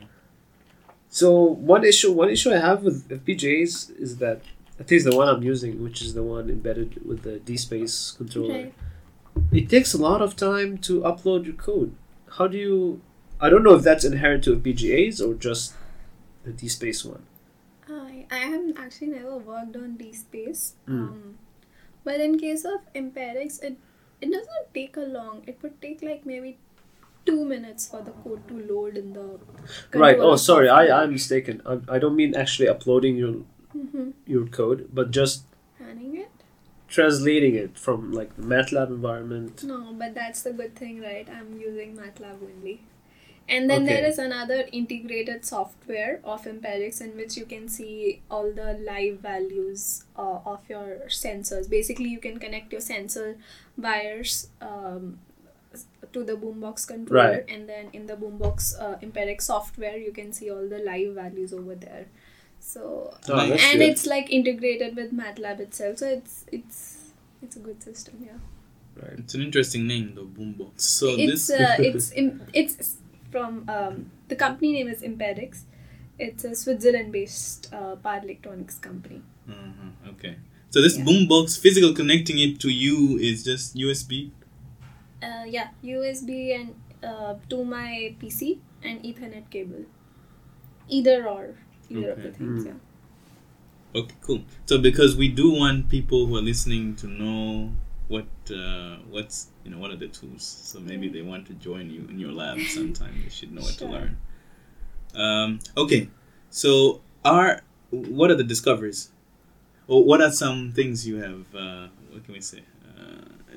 So one issue one issue I have with F P G As is that at least the one I'm using, which is the one embedded with the D-Space controller, Okay. it takes a lot of time to upload your code. How do you? I don't know if that's inherent to F P G As or just the D-Space one. I I haven't actually never worked on D-Space. Mm. Um, but in case of Imperix, it it doesn't take a long. It would take like maybe two minutes for the code to load in the Right. controller Oh, sorry. I software. I'm mistaken. I, I don't mean actually uploading your Mhm. your code, but just Running it? translating it from like the MATLAB environment. No, but that's the good thing, right? I'm using MATLAB only. And then there Okay. is another integrated software of Imperix in which you can see all the live values uh, of your sensors. Basically, you can connect your sensor wires um, to the boombox controller, Right. and then in the boombox uh, Imperix software, you can see all the live values over there. So Oh, Nice. that's and good. it's like integrated with MATLAB itself, so it's it's it's a good system, yeah. Right. It's an interesting name, though, Boombox. So it's this. uh, it's im- it's from um, the company name is Imperix. It's a Switzerland-based uh, power electronics company. Uh-huh, okay. So this Yeah. boombox, physical connecting it to you is just U S B. Uh, yeah, U S B and uh, to my P C and Ethernet cable. Either or, either of Okay. the things. Mm. Yeah. Okay, cool. So because we do want people who are listening to know what uh, what's you know what are the tools. So maybe they want to join you in your lab sometime. They should know what Sure. to learn. Um, okay, so are what are the discoveries? Or what are some things you have? Uh, what can we say? Uh,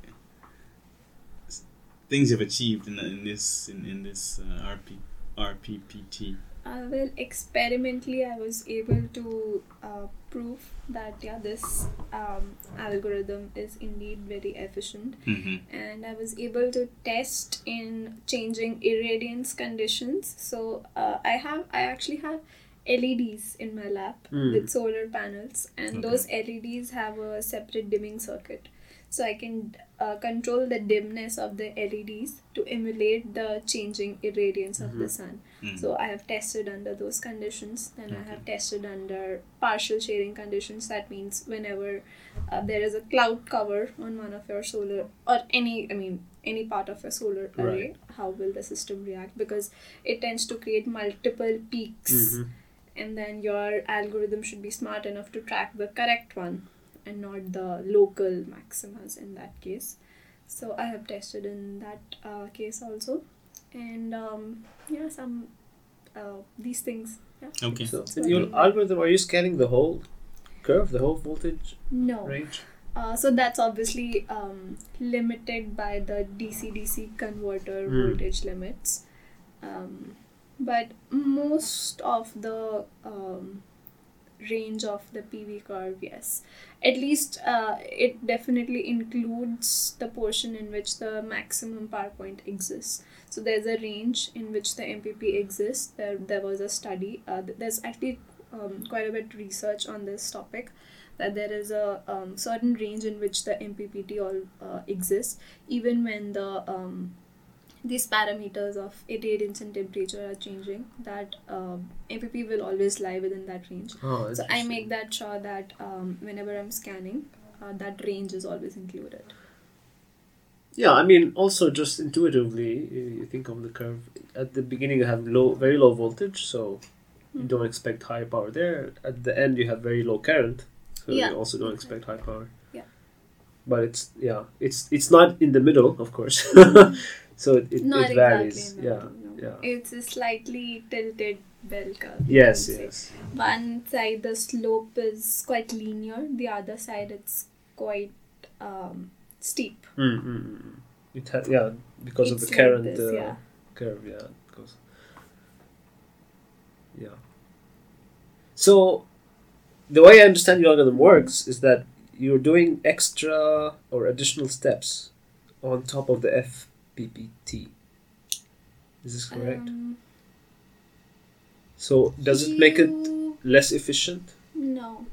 things you've achieved in, in this in, in this uh, R P R P P T. Uh, well, experimentally, I was able to uh, prove that yeah, this um, algorithm is indeed very efficient, Mm-hmm. and I was able to test in changing irradiance conditions. So uh, I have, I actually have L E Ds in my lab Mm. with solar panels, and Okay. those L E Ds have a separate dimming circuit. So I can uh, control the dimness of the L E Ds to emulate the changing irradiance of the Mhm. sun. Mm. So I have tested under those conditions, and I Okay. have tested under partial shading conditions. That means whenever uh, there is a cloud cover on one of your solar or any, I mean, any part of a solar array, Right. how will the system react? Because it tends to create multiple peaks, Mhm. and then your algorithm should be smart enough to track the correct one and not the local maximas in that case. So I have tested in that uh, case also, and um, yeah, some uh, these things. Yeah. Okay. So It's in your working. algorithm, are you scanning the whole curve, the whole voltage No. range? Uh, so that's obviously um, limited by the D C D C converter Hmm. voltage limits. Um, but most of the um, range of the P V curve, yes. At least uh, it definitely includes the portion in which the maximum power point exists. So there's a range in which the M P P exists. There, there was a study. Uh, th- there's actually um, quite a bit research on this topic, that there is a um, certain range in which the M P P T all uh, exists, even when the um, these parameters of irradiance and temperature are changing. That um, M P P will always lie within that range. Oh, So I interesting. make that sure that um, whenever I'm scanning, uh, that range is always included. Yeah, I mean, also just intuitively, you you think of the curve. At the beginning, you have low, very low voltage, so you don't expect high power there. At the end, you have very low current, so Yeah, you also don't exactly. expect high power. Yeah. But it's yeah, it's it's not in the middle, of course. So it, it, Not it varies. exactly. Yeah, No, no. yeah. It's a slightly tilted bell curve. you Yes, can say. yes. One side the slope is quite linear. The other side it's quite um, steep. Mm, mm, mm. It ha- yeah, because of It's the like current this, uh, yeah. curve, yeah. Because, yeah. So, the way I understand your algorithm works is that you're doing extra or additional steps on top of the F P P T. Is this correct? Um, So, does it make it you- less efficient? No.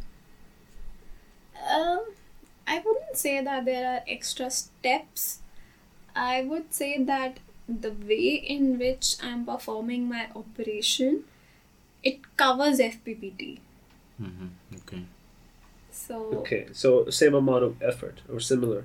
Um, I wouldn't say that there are extra steps. I would say that the way in which I'm performing my operation, it covers F P P T. Mm-hmm. Okay. So, Okay, so same amount of effort or similar.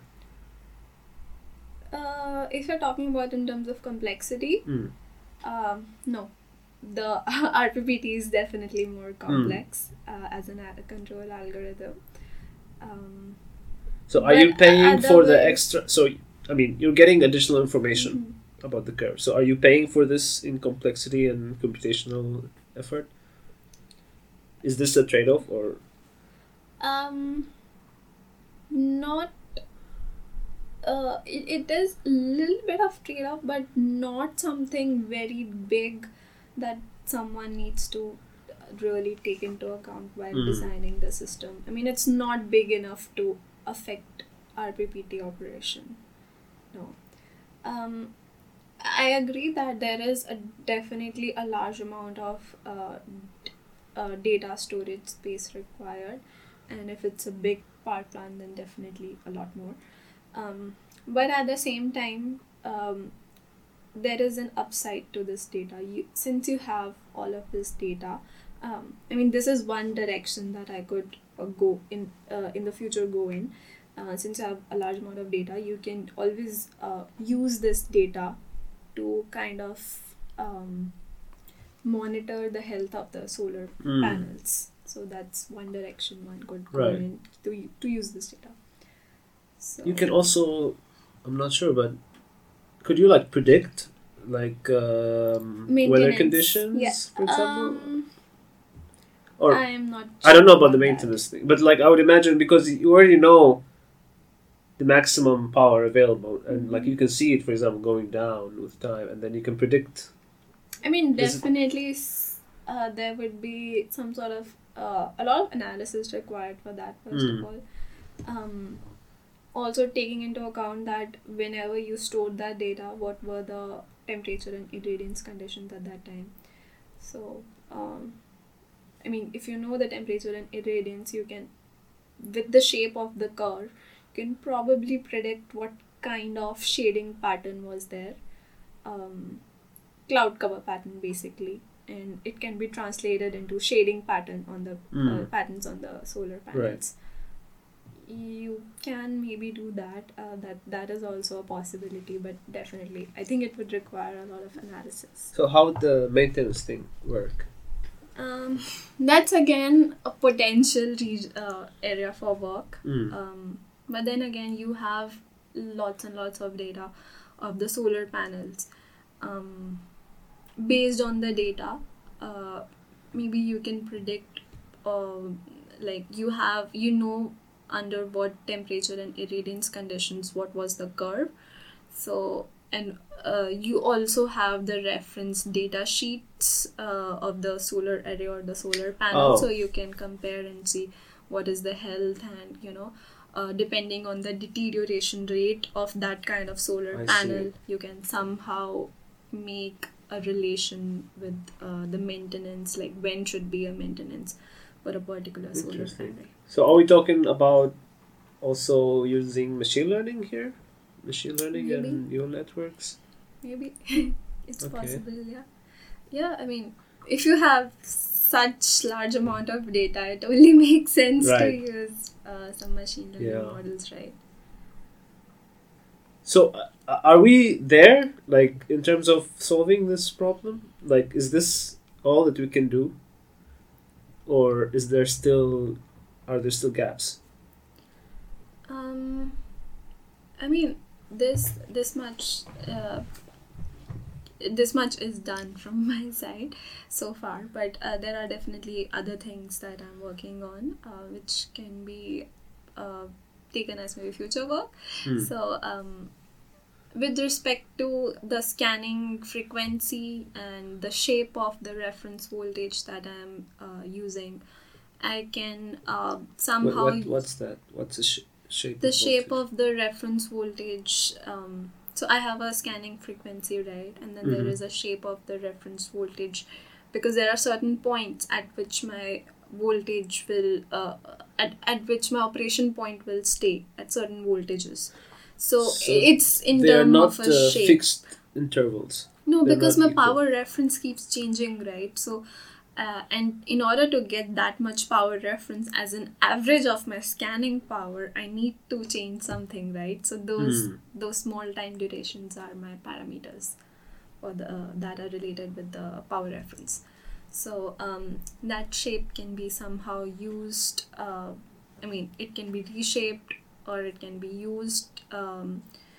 uh, if you're talking about in terms of complexity, Mm. um, no. The R P P T is definitely more complex uh, as an a control algorithm. Um, So, are But you paying for the otherwise- extra? So, I mean, you're getting additional information mhm. about the curve. So, are you paying for this in complexity and computational effort? Is this a trade-off or? Um, not. Uh, it, it is a little bit of trade-off, but not something very big that someone needs to really take into account while Mm. designing the system. I mean, it's not big enough to affect R P P T operation. No. Um, I agree that there is a definitely a large amount of uh, d- uh, data storage space required, and if it's a big power plant, then definitely a lot more. Um, but at the same time, um, there is an upside to this data. You, since you have all of this data, um, I mean, this is one direction that I could uh, go in uh, in the future. Go in. uh, since you have a large amount of data, you can always uh, use this data to kind of um, monitor the health of the solar Mm. panels. So that's one direction one could go Right. in to to use this data. So You can also, I'm not sure, but could you like predict like um, weather Maintenance. conditions, Yeah. for example? Um, or I am not. I don't know sure about the that. maintenance thing, but like I would imagine because you already know the maximum power available, and like Mhm. you can see it, for example, going down with time, and then you can predict. I mean, Does it- definitely, s- uh, there would be some sort of uh, a lot of analysis required for that. First Mm. of all, um, also taking into account that whenever you stored that data, what were the temperature and irradiance conditions at that time. So, um, I mean, if you know the temperature and irradiance, you can, with the shape of the curve, you can probably predict what kind of shading pattern was there. Um, cloud cover pattern basically, and it can be translated into shading pattern on the uh, Mm. patterns on the solar panels. You can maybe do that. Uh, that that is also a possibility, but definitely, I think it would require a lot of analysis. So how would the maintenance thing work? Um, that's again a potential re- uh, area for work. Mm. Um, but then again, you have lots and lots of data of the solar panels. Um, based on the data, uh, maybe you can predict, uh, like you have, you know, under what temperature and irradiance conditions, what was the curve. So, and uh, you also have the reference data sheets uh, of the solar array or the solar panel, Oh. so you can compare and see what is the health and, you know, uh, depending on the deterioration rate of that kind of solar I panel, see. you can somehow make a relation with uh, the maintenance, like when should be a maintenance for a particular solar Interesting. panel. So are we talking about also using machine learning here? Machine learning Maybe. and neural networks? Maybe it's Okay. possible, yeah. Yeah, I mean, if you have such large amount of data, it only makes sense to Right. use uh, some machine learning Yeah. models, right? So uh, are we there, like in terms of solving this problem? Like, is this all that we can do, or is there still, are there still gaps? Um, I mean, this this much uh, this much is done from my side so far, but uh, there are definitely other things that I'm working on, uh, which can be uh, taken as maybe future work. Hmm. So, um, with respect to the scanning frequency and the shape of the reference voltage that I'm uh, using, I can uh, What, somehow what, what's that? What's the sh- shape? the of shape voltage? of the reference voltage. Um, so I have a scanning frequency, right? And then there Mhm. is a shape of the reference voltage, because there are certain points at which my voltage will, uh, at, at which my operation point will stay at certain voltages. So, So it's in They are terms not of a uh, shape. fixed intervals. No, They're because not my equal. power reference keeps changing, right? So, uh, and in order to get that much power reference as an average of my scanning power, I need to change something, right? So those Hmm. those small time durations are my parameters for the uh, that are related with the power reference. So um, that shape can be somehow used. Uh, I mean, it can be reshaped, or it can be used um,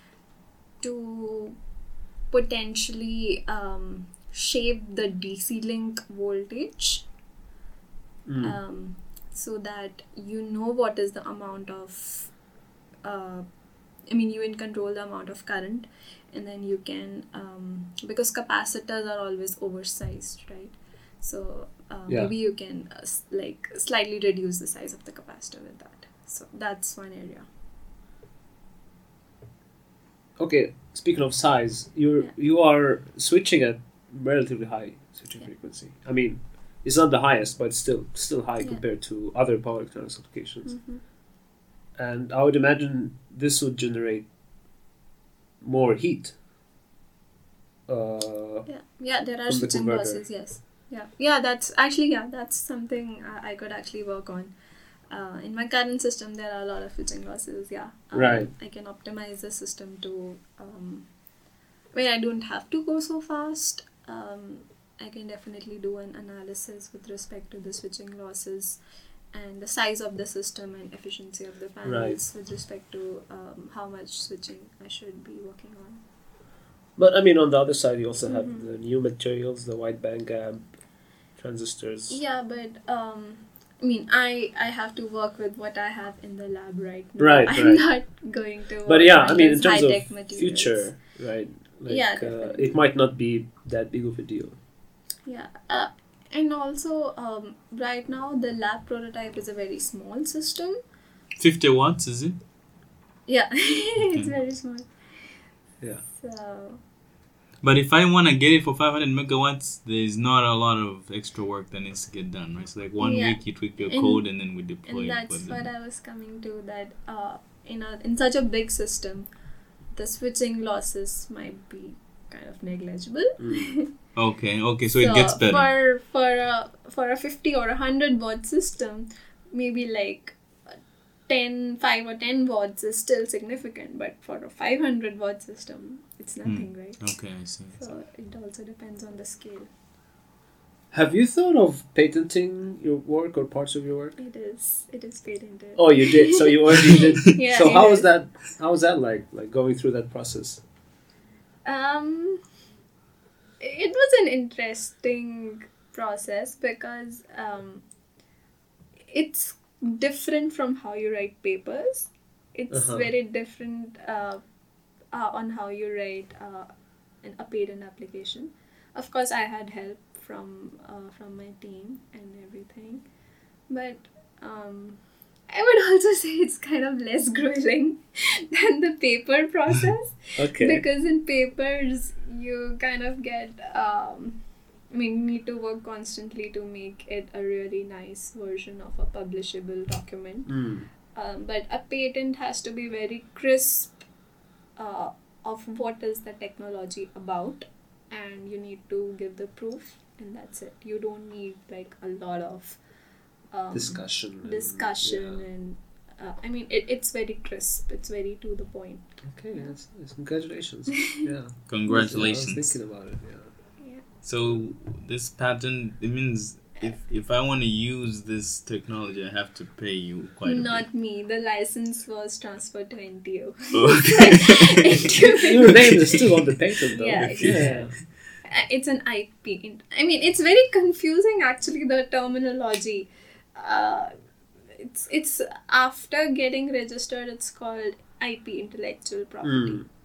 to potentially um, shape the D C link voltage, Mm. um, so that you know what is the amount of uh, I mean, you can control the amount of current, and then you can um, because capacitors are always oversized, right? So uh, Yeah. maybe you can uh, s- like slightly reduce the size of the capacitor with that. So that's one area. Okay, speaking of size, you're Yeah. you are switching at relatively high switching Yeah. frequency. I mean, it's not the highest, but it's still still high Yeah. compared to other power electronics applications. Mm-hmm. And I would imagine this would generate more heat. Uh, Yeah, yeah, there are From the switching converter. losses. Yes, yeah, yeah. That's actually yeah, that's something I, I could actually work on. uh, in my current system there are a lot of switching losses. Yeah, um, Right. I can optimize the system to. Um, I mean, I don't have to go so fast. Um, I can definitely do an analysis with respect to the switching losses and the size of the system and efficiency of the panels Right. with respect to um, how much switching I should be working on. But I mean, on the other side, you also have Mhm. the new materials, the wide bandgap transistors. Yeah, but um, I mean, I I have to work with what I have in the lab right now. Right, I'm right. not going to. Work But yeah, on I mean, in those terms of high-tech materials. future, right? Like, Yeah, uh, definitely. it might not be that big of a deal. Yeah, uh, and also um, right now the lab prototype is a very small system. fifty watts, is it? Yeah, it's very small. Yeah. So But if I want to get it for five hundred megawatts, there's not a lot of extra work that needs to get done, right? So like one Yeah. week you tweak your And- code and then we deploy and it. that's But what then- I was coming to, that uh, in a in such a big system, the switching losses might be kind of negligible. Mm. Okay, okay, so, it gets better. For for a for a fifty or a hundred watt system, maybe like ten, five or ten watts is still significant, but for a five hundred watt system, it's nothing, right? Okay, I see. So it also depends on the scale. Have you thought of patenting your work or parts of your work? It is it is patented. Oh, you did. So you already did. Yeah, So it how was is. that? How was that like? Like going through that process? Um, it was an interesting process because um, it's different from how you write papers. It's Uh-huh. very different uh, uh, on how you write uh, an, a patent application. Of course, I had help from uh, from my team and everything, but um, I would also say it's kind of less grueling than the paper process. Okay. Because in papers, you kind of get, um, I mean, you need to work constantly to make it a really nice version of a publishable document. Mm. Um, but a patent has to be very crisp uh, of what is the technology about, and you need to give the proof, and that's it. You don't need like a lot of um, Discussion. and- discussion yeah. and uh, I mean, it, it's very crisp. It's very to the point. Okay, that's nice. Congratulations. Yeah. Congratulations. I was thinking about it. Yeah. Yeah. So this patent, it means if if I want to use this technology, I have to pay you quite a Not me. The license was transferred to N T O. bit. Okay. N T O. Your name is still on the patent, though. Yeah, yeah. Uh, It's an I P. I mean, it's very confusing actually, the terminology. Uh, it's it's after getting registered, it's called I P, intellectual property. Mm.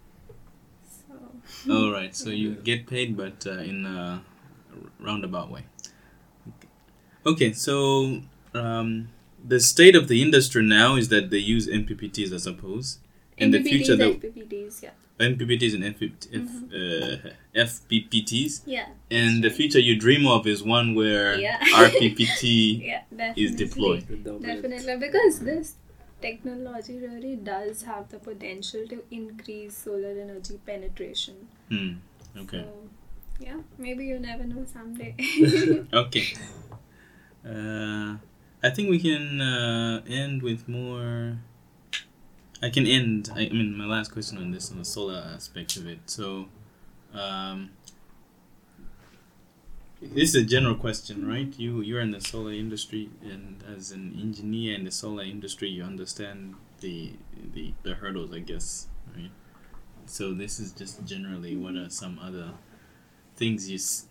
So All right. So you get paid, but uh, in a roundabout way. Okay. Okay. So um, the state of the industry now is that they use M P P Ts, I suppose. In the future, N the P P Ts, yeah. M P P Ts and F P P, F, uh, F P P Ts. Yeah. And the future you dream of is one where Yeah. R P P T Yeah, definitely. is deployed. The dominant. Definitely, because this technology really does have the potential to increase solar energy penetration. Hmm. Okay. So, yeah, maybe you never know someday. Okay. Uh, I think we can uh, end with more. I can end. I, I mean, my last question on this, on the solar aspect of it. So, um, this is a general question, right? You you're in the solar industry, and as an engineer in the solar industry, you understand the the, the hurdles, I guess, right? So this is just generally what are some other things you. S-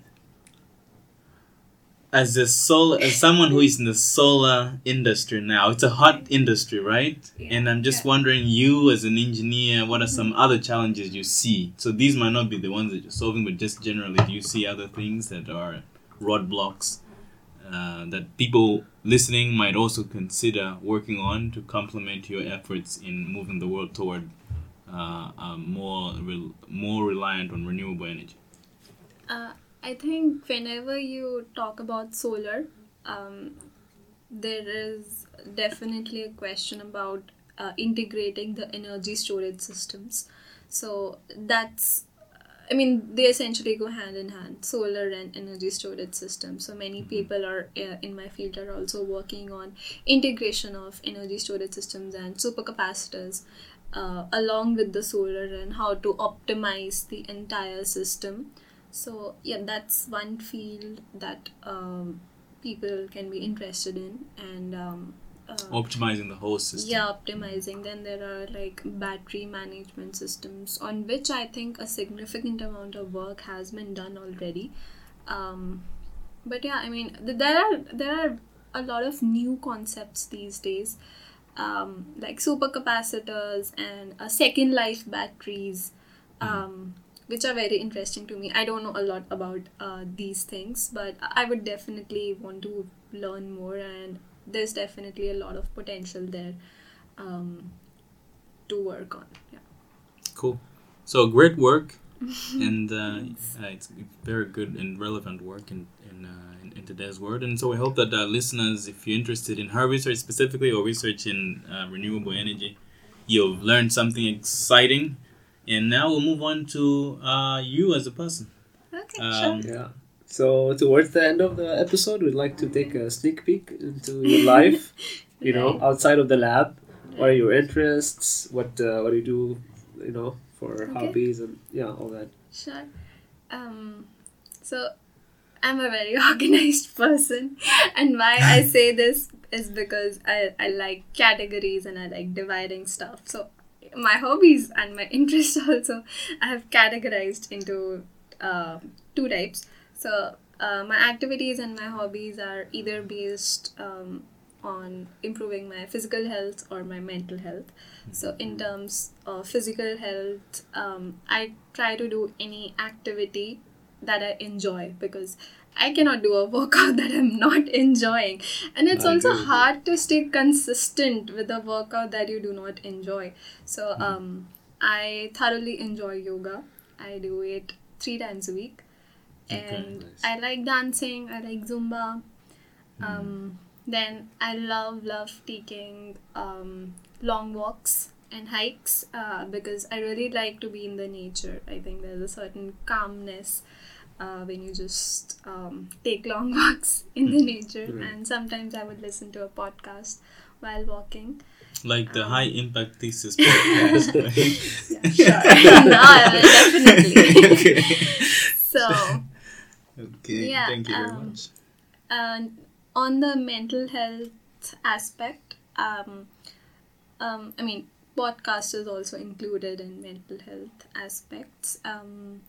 As a solar, as someone who is in the solar industry now, it's a hot industry, right? Yeah. And I'm just Yeah. wondering, you as an engineer, what are some other challenges you see? So these might not be the ones that you're solving, but just generally, do you see other things that are roadblocks uh, that people listening might also consider working on to complement your efforts in moving the world toward uh, uh, more re- more reliant on renewable energy? uh, I think whenever you talk about solar, um, there is definitely a question about uh, integrating the energy storage systems. So that's I mean, they essentially go hand in hand, solar and energy storage systems. So many people are uh, in my field are also working on integration of energy storage systems and supercapacitors uh, along with the solar, and how to optimize the entire system. So yeah, that's one field that um, people can be interested in, and um, uh, optimizing the whole system. Yeah, optimizing. Then there are like battery management systems, on which I think a significant amount of work has been done already. Um, but yeah, I mean, th- there are there are a lot of new concepts these days, um, like supercapacitors and uh, second life batteries, um, mm. which are very interesting to me. I don't know a lot about uh, these things, but I would definitely want to learn more, and there's definitely a lot of potential there um, to work on. Yeah. Cool. So great work, and uh, uh, it's very good and relevant work in in, uh, in in today's world. And so we hope that uh, listeners, if you're interested in her research specifically or research in uh, renewable energy, you've learned something exciting. And now we'll move on to uh, you as a person. Okay, um, sure. Yeah. So towards the end of the episode, we'd like to take a sneak peek into your life, you know, Right. outside of the lab. What are your interests? What uh, what do you do, you know, for Okay. hobbies and yeah, all that. Sure. Um, so I'm a very organized person, and why I say this is because I, I like categories and I like dividing stuff. So my hobbies and my interests also I have categorized into uh, two types. So uh, my activities and my hobbies are either based um, on improving my physical health or my mental health. So in terms of physical health, um, I try to do any activity that I enjoy, because I cannot do a workout that I'm not enjoying. And it's I also agree with you. hard to stay consistent with a workout that you do not enjoy. So um, I thoroughly enjoy yoga. I do it three times a week. Okay, And nice. I like dancing, I like Zumba. Um, then I love, love taking um, long walks and hikes uh, because I really like to be in the nature. I think there's a certain calmness uh, when you just um, take long walks in the nature. Right. And sometimes I would listen to a podcast while walking. Like the Um, high impact thesis podcast, right? Yeah, sure. No, I will definitely. Okay. So, Okay. Yeah, Thank you very um, much. and on the mental health aspect, um, um, I mean, podcast is also included in mental health aspects. Um,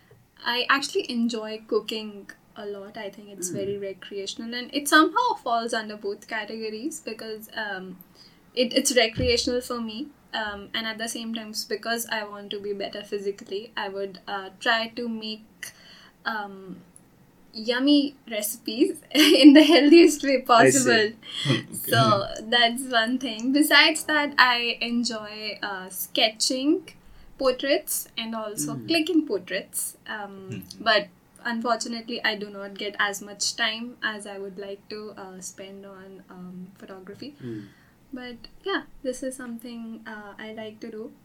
I actually enjoy cooking a lot. I think it's very recreational, and it somehow falls under both categories because um, it, it's recreational for me. Um, and at the same time, because I want to be better physically, I would uh, try to make um, yummy recipes in the healthiest way possible. Okay. So that's one thing. Besides that, I enjoy uh, sketching portraits and also clicking portraits. Um, But unfortunately, I do not get as much time as I would like to uh, spend on um, photography. Mm. But yeah, this is something uh, I like to do,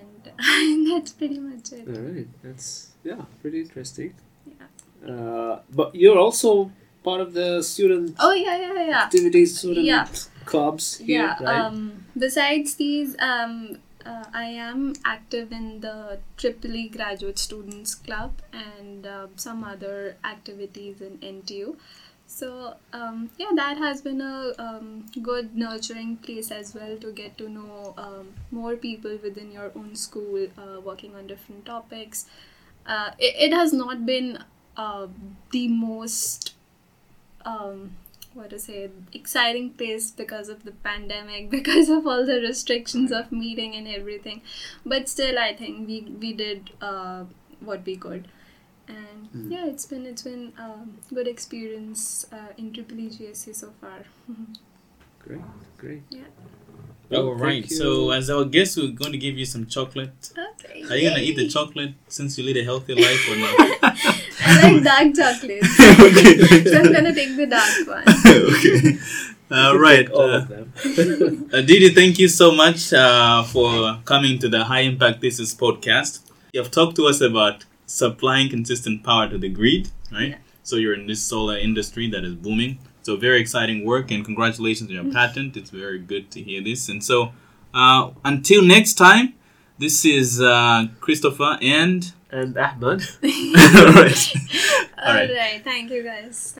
and that's pretty much it. All right. That's yeah, pretty interesting. Yeah. Uh, but you're also part of the student Oh yeah, yeah, yeah. activities, student Yeah. clubs here, Yeah. right? Um, besides these, um, uh, I am active in the Triple E Graduate Students Club and uh, some other activities in N T U. So um, yeah, that has been a um, good nurturing place as well to get to know um, more people within your own school, uh, working on different topics. Uh, it, it has not been uh, the most um, what to say, exciting place because of the pandemic, because of all the restrictions of meeting and everything. But still, I think we we did uh, what we could. And Mm. yeah, it's been it's been um, good experience uh, in Triple E G S C so far. Great, great. Yeah. Well, All right. thank you. So as our guest, we're going to give you some chocolate. Okay. Are you gonna eat the chocolate since you lead a healthy life or not? I like dark chocolate. Okay. So I'm gonna take the dark one. Okay. All right. All Uh, of them. uh, Didi, thank you so much uh, for coming to the High Impact Thesis podcast. You have talked to us about supplying consistent power to the grid, right? Yeah. So you're in this solar industry that is booming. So very exciting work, and congratulations on your patent. It's very good to hear this. And so uh, until next time, this is uh, Christopher and... And Ahmad. All right. All right. Thank you, guys.